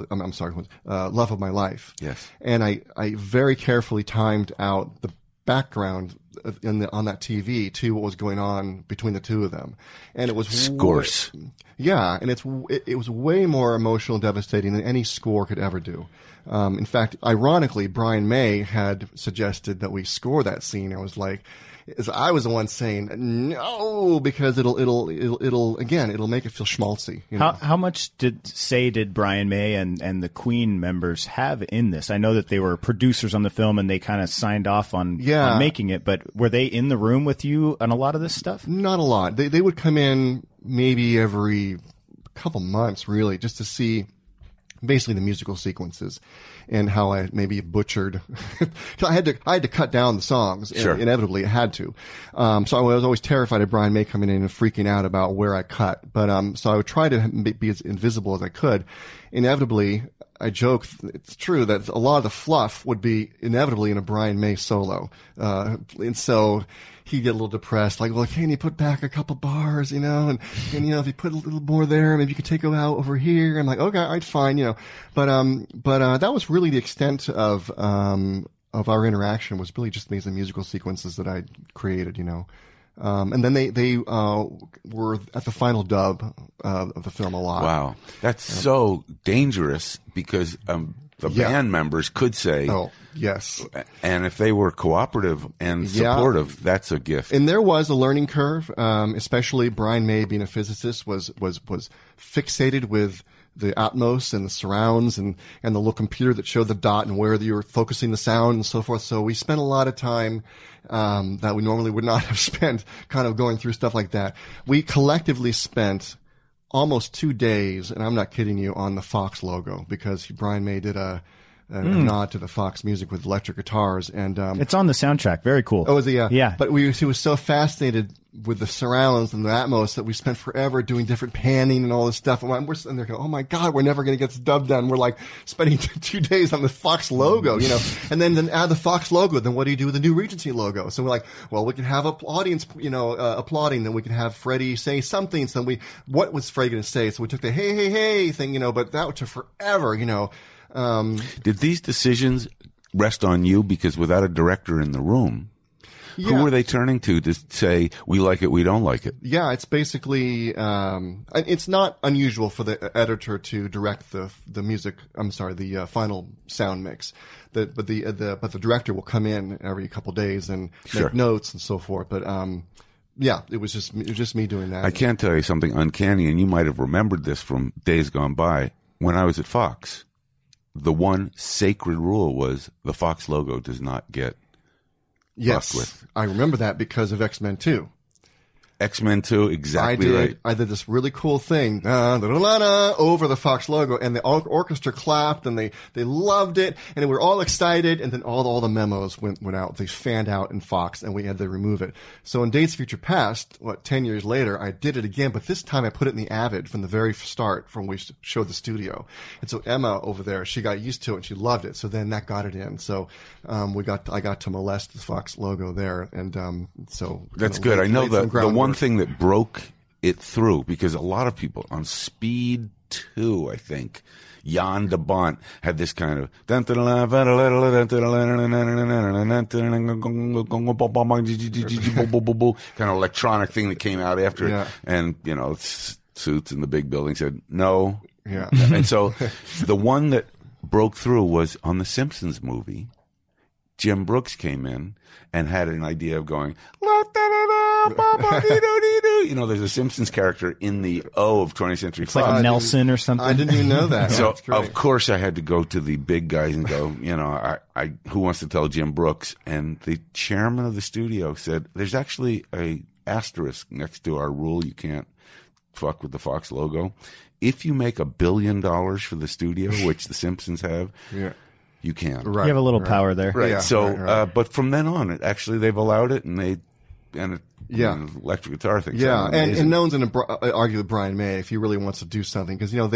Love of My Life. Yes. And I very carefully timed out the background on that TV to what was going on between the two of them, and it was scores. And it was way more emotional and devastating than any score could ever do. In fact, ironically, Brian May had suggested that we score that scene. I was like, I was the one saying no because it'll make it feel schmaltzy. How much did Brian May and the Queen members have in this? I know that they were producers on the film and they kind of signed off on making it, but were they in the room with you on a lot of this stuff? Not a lot. They would come in maybe every couple months, really, just to see basically the musical sequences and how I maybe butchered. I had to cut down the songs. Sure. Inevitably, I had to. So I was always terrified of Brian May coming in and freaking out about where I cut. But, so I would try to be as invisible as I could. Inevitably, I joke, it's true that a lot of the fluff would be inevitably in a Brian May solo. And so he'd get a little depressed, like, well, can you put back a couple bars, you know, and you know, if you put a little more there, maybe you could take them out over here. I'm like, okay, I'd fine, you know. But that was really the extent of our interaction, was really just these musical sequences that I created, you know. And then they were at the final dub of the film a lot. Wow. That's so dangerous because the band members could say, oh, yes. And if they were cooperative and supportive, that's a gift. And there was a learning curve, especially Brian May, being a physicist, was fixated with the Atmos and the surrounds and the little computer that showed the dot and where you were focusing the sound and so forth. So we spent a lot of time that we normally would not have spent kind of going through stuff like that. We collectively spent almost 2 days, and I'm not kidding you, on the Fox logo, because Brian May did a nod to the Fox music with electric guitars, and it's on the soundtrack. Very cool. Oh, is it? Yeah. But he was so fascinated with the surrounds and the Atmos that we spent forever doing different panning and all this stuff. And we're sitting there going, oh my God, we're never going to get this dub done. We're like spending 2 days on the Fox logo, you know, and then add the Fox logo. Then what do you do with the New Regency logo? So we're like, well, we can have an audience, you know, applauding. Then we can have Freddie say something. So what was Freddie going to say? So we took the hey, hey, hey thing, you know, but that took forever, you know. Did these decisions rest on you? Because without a director in the room, who were they turning to say, we like it, we don't like it? Yeah, it's basically, it's not unusual for the editor to direct the music, the final sound mix. But the director will come in every couple days and make notes and so forth. But, yeah, it was just me doing that. I can tell you something uncanny, and you might have remembered this from days gone by. When I was at Fox, the one sacred rule was the Fox logo does not get fucked with. I remember that because of X-Men 2. X-Men 2, exactly right. I did this really cool thing over the Fox logo, and the orchestra clapped, and they loved it, and we were all excited, and then all the memos went out. They fanned out in Fox, and we had to remove it. So in Days of Future Past, 10 years later, I did it again, but this time I put it in the Avid from the very start, from when we showed the studio. And so Emma over there, she got used to it, and she loved it. So then that got it in. So I got to molest the Fox logo there, and so that's good. I know the one thing that broke it through, because a lot of people on Speed 2, I think, Jan de Bont had this kind of kind of electronic thing that came out after it, and you know, Suits in the big building said no, and so the one that broke through was on the Simpsons movie. Jim Brooks came in and had an idea of going, you know, there's a Simpsons character in the O of 20th Century Fox. It's like Nelson or something. I didn't even know that. So, of course, I had to go to the big guys and go, you know, I who wants to tell Jim Brooks? And the chairman of the studio said, there's actually a asterisk next to our rule. You can't fuck with the Fox logo. If you make $1 billion for the studio, which the Simpsons have, you can. Right, you have a little power there. Right. Yeah, so, but from then on, they've allowed it, and electric guitar thing. Yeah, and no one's going to argue with Brian May if he really wants to do something, because, you know,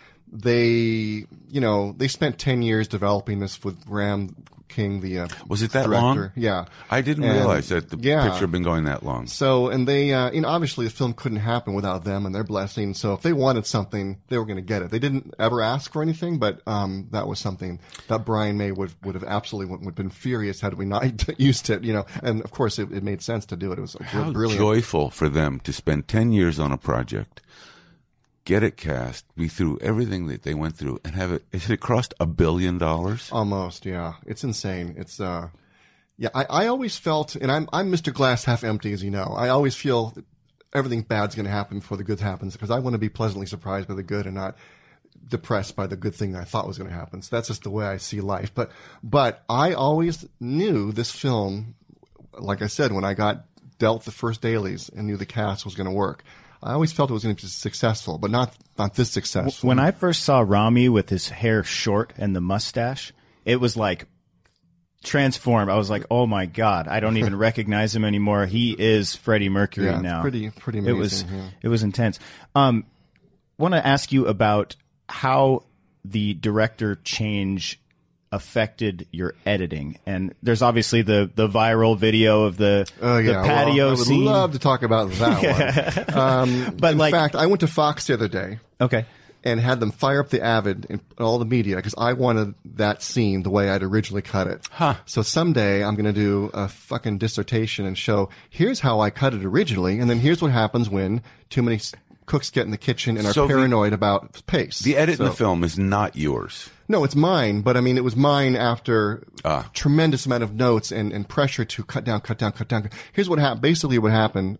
they spent 10 years developing this with Graham King, the was it that director. Long? Yeah, I didn't realize that the picture had been going that long. So, and they, obviously the film couldn't happen without them and their blessing. So, if they wanted something, they were going to get it. They didn't ever ask for anything, but that was something that Brian May would have absolutely would have been furious had we not used it. You know, and of course it made sense to do it. It was brilliant. Joyful for them to spend 10 years on a project, get it cast, be through everything that they went through, and have it. Has it crossed $1 billion? Almost, yeah. It's insane. It's I always felt, and I'm Mr. Glass half empty, as you know. I always feel that everything bad's going to happen before the good happens, because I want to be pleasantly surprised by the good and not depressed by the good thing that I thought was going to happen. So that's just the way I see life. But I always knew this film, like I said, when I got dealt the first dailies and knew the cast was going to work, I always felt it was going to be successful, but not this successful. When I first saw Rami with his hair short and the mustache, it was like transformed. I was like, oh my God, I don't even recognize him anymore. He is Freddie Mercury now. Pretty amazing. It was intense. Want to ask you about how the director change affected your editing. And there's obviously the viral video of the patio scene. I would love to talk about that one. But in fact, I went to Fox the other day. Okay. And had them fire up the Avid and all the media because I wanted that scene the way I'd originally cut it. So someday I'm going to do a fucking dissertation and show, here's how I cut it originally, and then here's what happens when too many cooks get in the kitchen and are paranoid about pace. The edit in the film is not yours. No, it's mine, but I mean, it was mine after a tremendous amount of notes and pressure to cut down. Here's what happened. Basically what happened,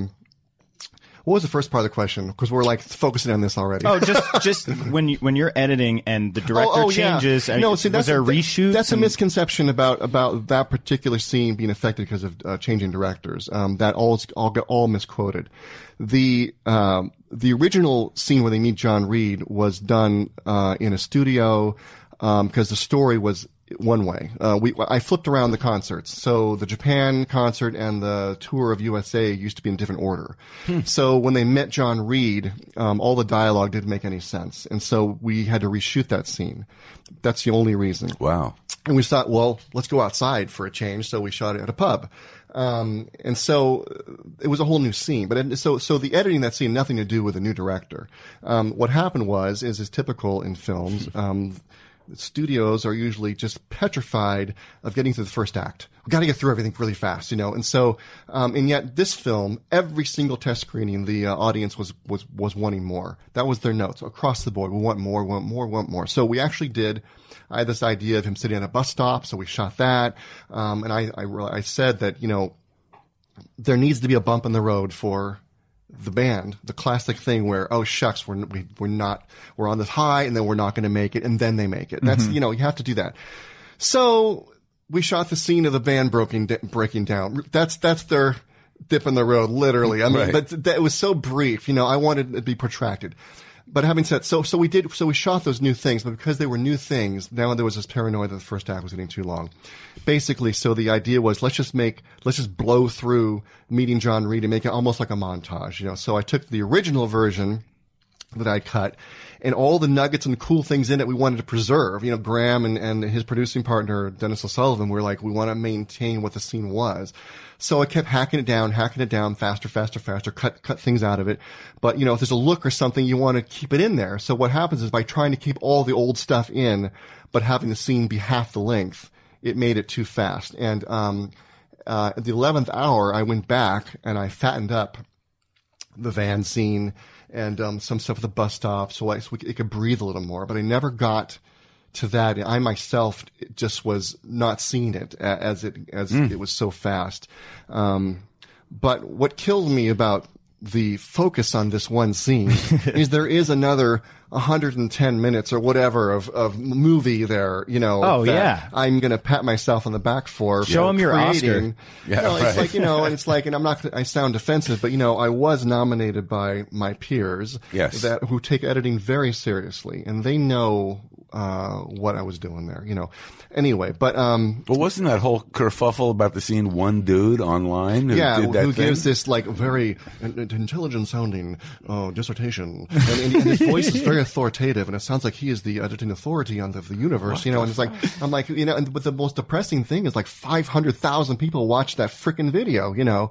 what was the first part of the question? Because we're like focusing on this already. Oh, just when you're editing and the director changes. Yeah. Was there a reshoot? That's a misconception about that particular scene being affected because of changing directors. That all misquoted. The original scene where they meet John Reed was done in a studio because the story was one way. I flipped around the concerts. So the Japan concert and the tour of USA used to be in a different order. So when they met John Reed, all the dialogue didn't make any sense. And so we had to reshoot that scene. That's the only reason. Wow. And we thought, well, let's go outside for a change. So we shot it at a pub. And so it was a whole new scene. But so the editing that scene, nothing to do with a new director. What happened is typical in films, studios are usually just petrified of getting through the first act. We've got to get through everything really fast, And so, and yet this film, every single test screening, the audience was wanting more. That was their notes across the board. We want more. So we actually I had this idea of him sitting at a bus stop, so we shot that. And I said that, there needs to be a bump in the road for the band, the classic thing where, oh shucks, we're on this high and then we're not going to make it, and then they make it. That's, you have to do that. So we shot the scene of the band breaking down. That's their dip in the road, literally. I mean, that was so brief, I wanted it to be protracted. But having said, so we shot those new things, but because they were new things, now there was this paranoia that the first act was getting too long. Basically, so the idea was, let's just blow through meeting John Reed and make it almost like a montage, So I took the original version that I cut and all the nuggets and cool things in it we wanted to preserve. Graham and his producing partner, Dennis O'Sullivan, were like, we want to maintain what the scene was. So I kept hacking it down, faster, cut things out of it. But, if there's a look or something, you want to keep it in there. So what happens is by trying to keep all the old stuff in, but having the scene be half the length, it made it too fast. And, at the 11th hour, I went back and I fattened up the van scene and, some stuff at the bus stop so it could breathe a little more. But I never got to that. I myself just was not seeing it as it was so fast. But what killed me about the focus on this one scene is there is another 110 minutes or whatever of movie there, I'm going to pat myself on the back for. Show him your Oscar. Yeah, it's like, and I sound defensive, but I was nominated by my peers who take editing very seriously, and they know what I was doing there, Anyway, but wasn't that whole kerfuffle about the scene one dude online who gives this like very intelligent sounding dissertation, and his voice is very authoritative, and it sounds like he is the editing authority on the universe, and it's like, I'm like, but the most depressing thing is like 500,000 people watched that frickin' video,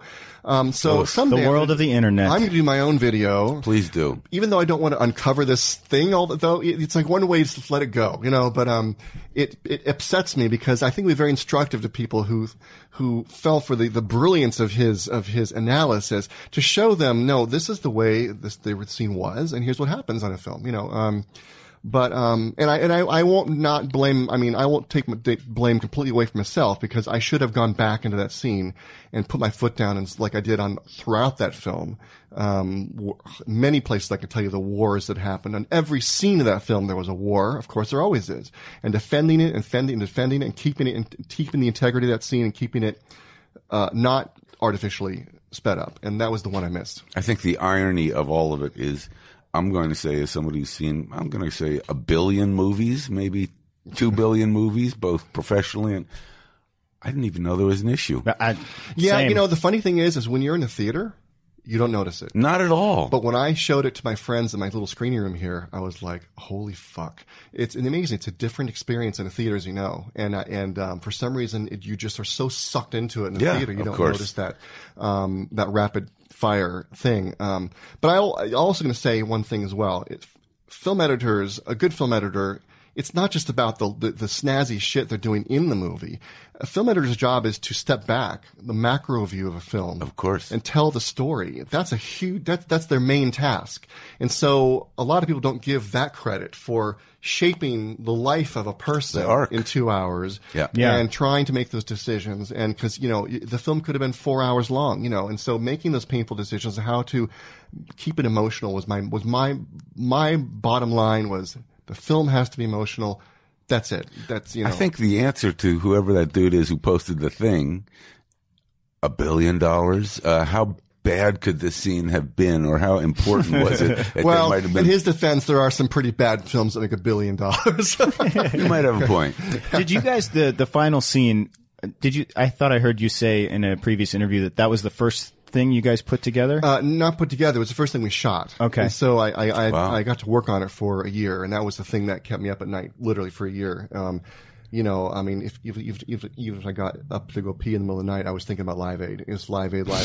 so someday the world of the internet. I'm going to do my own video. Please do. Even though I don't want to uncover this thing, though it's like one way is to let it go, but it upsets me because I think it would be very instructive to people who fell for the brilliance of his analysis to show them, no, this is the way the scene was, and here's what happens on a film, I won't not blame. I mean, I won't take blame completely away from myself because I should have gone back into that scene and put my foot down, and like I did throughout that film. Many places I can tell you the wars that happened. On every scene of that film, there was a war. Of course, there always is. And defending it and keeping the integrity of that scene and keeping it not artificially sped up, and that was the one I missed. I think the irony of all of it is, I'm going to say, as somebody who's seen, I'm going to say 1 billion movies, maybe 2 billion movies, both professionally, and I didn't even know there was an issue. Yeah, the funny thing is when you're in the theater, you don't notice it. Not at all. But when I showed it to my friends in my little screening room here, I was like, holy fuck. It's amazing. It's a different experience in a theater, as you know. And for some reason, you just are so sucked into it in the theater, you don't notice that rapid fire thing. But I'm also going to say one thing as well. Film editors, a good film editor, it's not just about the snazzy shit they're doing in the movie. A film editor's job is to step back, the macro view of a film, of course, and tell the story. That's a huge. That's their main task. And so a lot of people don't give that credit for shaping the life of a person in 2 hours, and trying to make those decisions. And because the film could have been 4 hours long, and so making those painful decisions, how to keep it emotional was my bottom line was. The film has to be emotional. That's it. I think the answer to whoever that dude is who posted the thing, $1 billion. How bad could this scene have been, or how important was it? Well, might have been... in his defense, there are some pretty bad films that make $1 billion. You might have a point. Did you guys the final scene? I thought I heard you say in a previous interview that was the first thing you guys put together? Not put together. It was the first thing we shot. Okay. And so I got to work on it for a year, and that was the thing that kept me up at night, literally for a year. I mean, if I got up to go pee in the middle of the night, I was thinking about Live Aid. It was Live Aid,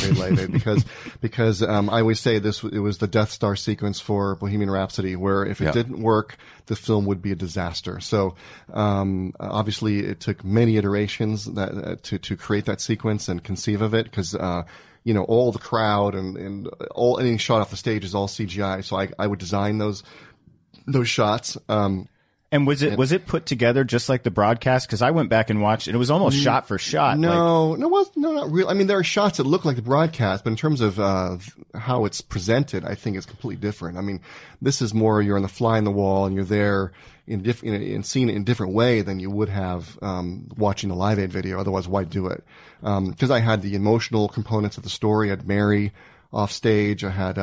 because I always say it was the Death Star sequence for Bohemian Rhapsody, where if it didn't work, the film would be a disaster. So, obviously it took many iterations to create that sequence and conceive of it, because, all the crowd and all anything shot off the stage is all CGI. So I would design those shots. And was it put together just like the broadcast? Because I went back and watched it. It was almost shot for shot. No, not really. I mean, there are shots that look like the broadcast, but in terms of how it's presented, I think it's completely different. I mean, this is more you're on the fly in the wall, and you're there in seeing it in a different way than you would have watching the Live Aid video. Otherwise, why do it? Because I had the emotional components of the story. I had Mary off stage. I had,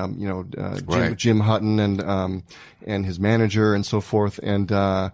Jim Hutton and his manager and so forth. So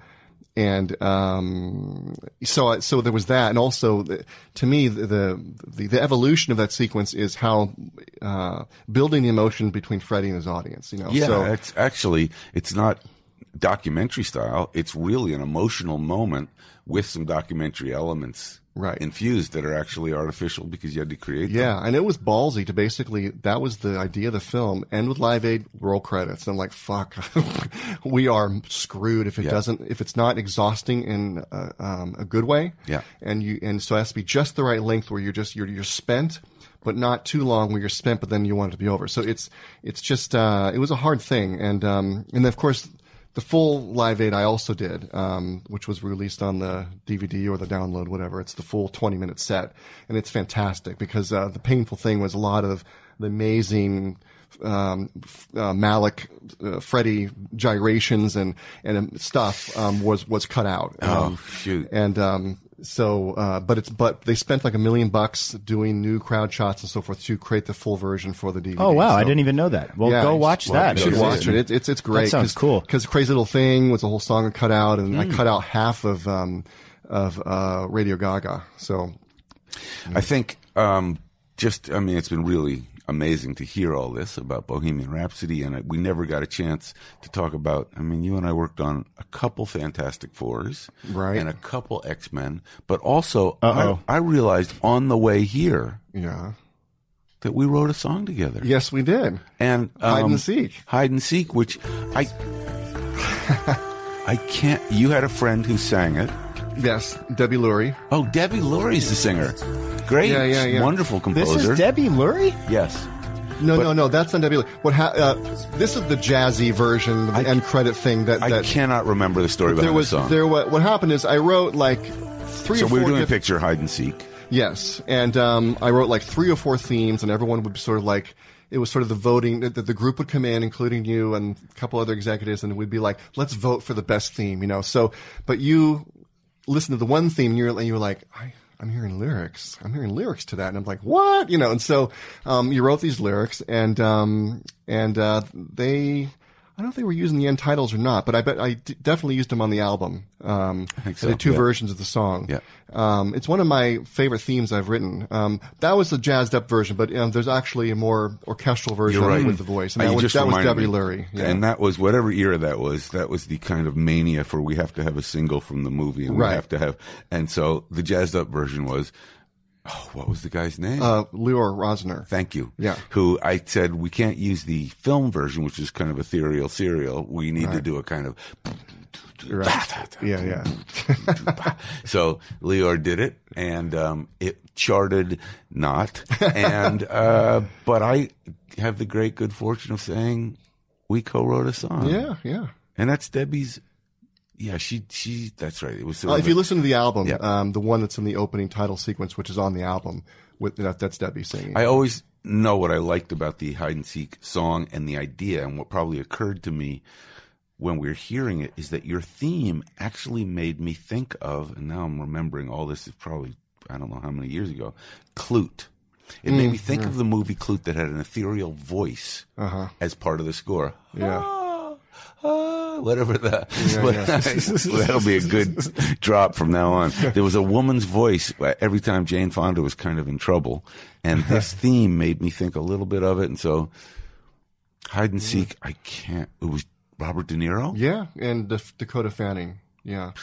there was that. And also to me, the evolution of that sequence is how, building the emotion between Freddie and his audience, Yeah, so, it's not documentary style. It's really an emotional moment with some documentary elements. Right. Infused that are actually artificial because you had to create them. Yeah, and it was ballsy to basically, that was the idea of the film, end with Live Aid, roll credits. And I'm like, fuck, we are screwed if it's not exhausting in a good way. Yeah. And so it has to be just the right length where you're spent, but not too long where you're spent, but then you want it to be over. So it's just, it was a hard thing. And then of course, the full Live Aid I also did, which was released on the DVD or the download, whatever. It's the full 20-minute set, and it's fantastic because the painful thing was a lot of the amazing Malik, Freddie gyrations and stuff was cut out. Shoot! And but they spent like $1 million doing new crowd shots and so forth to create the full version for the DVD. Oh wow, I didn't even know that. Well, go watch that. You should watch it. It's great. That sounds cool. Because Crazy Little Thing was a whole song cut out, and I cut out half of Radio Gaga. So I think it's been really amazing to hear all this about Bohemian Rhapsody, and we never got a chance to talk about, you and I worked on a couple Fantastic Fours, right, and a couple X-Men, but also I realized on the way here that we wrote a song together. Yes, we did. And Hide and Seek, which I can't, you had a friend who sang it. Yes, Debbie Lurie. Oh, Debbie Lurie's the singer. Great, wonderful composer. This is Debbie Lurie? Yes. No, that's not Debbie Lurie. This is the jazzy version, the end credit thing. I cannot remember the story behind the song. What happened is I wrote like 3 or 4. So we were doing a picture Hide and Seek. Yes, and I wrote like 3 or 4 themes, and everyone would sort of like. It was sort of the voting that the group would come in, including you and a couple other executives, and we'd be like, "Let's vote for the best theme," So, but you listen to the one theme, and you were like, I'm hearing lyrics to that. And I'm like, what? You know, and so, you wrote these lyrics and they, I don't know if they were using the end titles or not, but I bet I definitely used them on the album. I think so. The two versions of the song. Yeah. It's one of my favorite themes I've written. That was the jazzed up version, but there's actually a more orchestral version with the voice. And that was Debbie Lurie. Yeah. And that was, whatever era that was the kind of mania for we have to have a single from the movie. And we have to have, and so the jazzed up version was, what was the guy's name? Leor Rosner. Thank you. Yeah. Who I said, we can't use the film version, which is kind of ethereal serial. We need to do a kind of. Right. Yeah. So Leor did it, and it charted not. And but I have the great good fortune of saying we co-wrote a song. Yeah. And that's Debbie's. Yeah, she. That's right. It was. If you listen to the album, the one that's in the opening title sequence, which is on the album, that's Debbie singing. I always know what I liked about the hide and seek song and the idea, and what probably occurred to me when we were hearing it is that your theme actually made me think of, and now I'm remembering all this is probably I don't know how many years ago, Klute. It made me think of the movie Klute that had an ethereal voice as part of the score. Yeah. Whatever that. That'll be a good drop from now on. There was a woman's voice every time Jane Fonda was kind of in trouble, and this theme made me think a little bit of it. And so, hide and seek. I can't. It was Robert De Niro. Yeah, and Dakota Fanning. Yeah.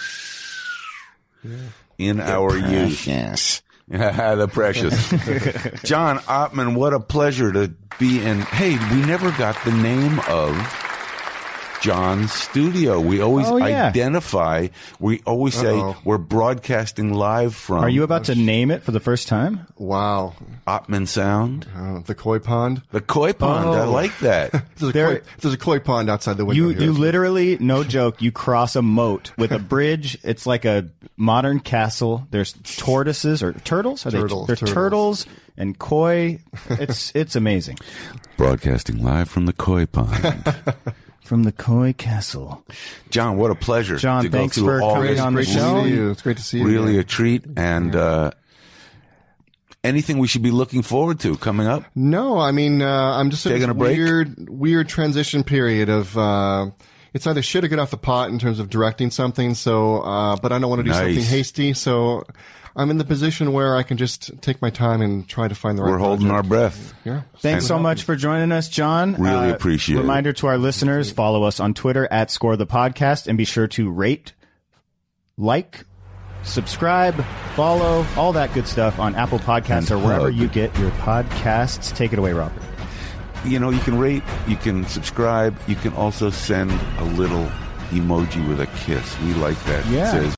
In our youth. Yes. The precious. John Ottman, what a pleasure to be in. Hey, we never got the name of John's studio. We always identify. We always say we're broadcasting live from. Are you about to name it for the first time? Wow. Ottman Sound. The Koi Pond. The Koi Pond. I like that. There's a koi pond outside the window. You literally, no joke, you cross a moat with a bridge. It's like a modern castle. There's tortoises or turtles. They're turtles and koi. It's amazing. Broadcasting live from the Koi Pond. From the Koi Castle. John, what a pleasure. John, to thanks go through for all coming this. on the show. It's great to see you. Really a treat. And anything we should be looking forward to coming up? No, I mean, I'm just taking in a break? weird transition period of it's either shit or get off the pot in terms of directing something. So, but I don't want to do something hasty. So I'm in the position where I can just take my time and try to find the right We're holding project. our breath. Yeah. Thanks so much for joining us, John. Really appreciate it. Reminder to our listeners, follow us on Twitter at Score the Podcast, and be sure to rate, like, subscribe, follow, all that good stuff on Apple Podcasts or wherever you get your podcasts. Take it away, Robert. You know, you can rate, you can subscribe, you can also send a little emoji with a kiss. We like that. Yeah. It says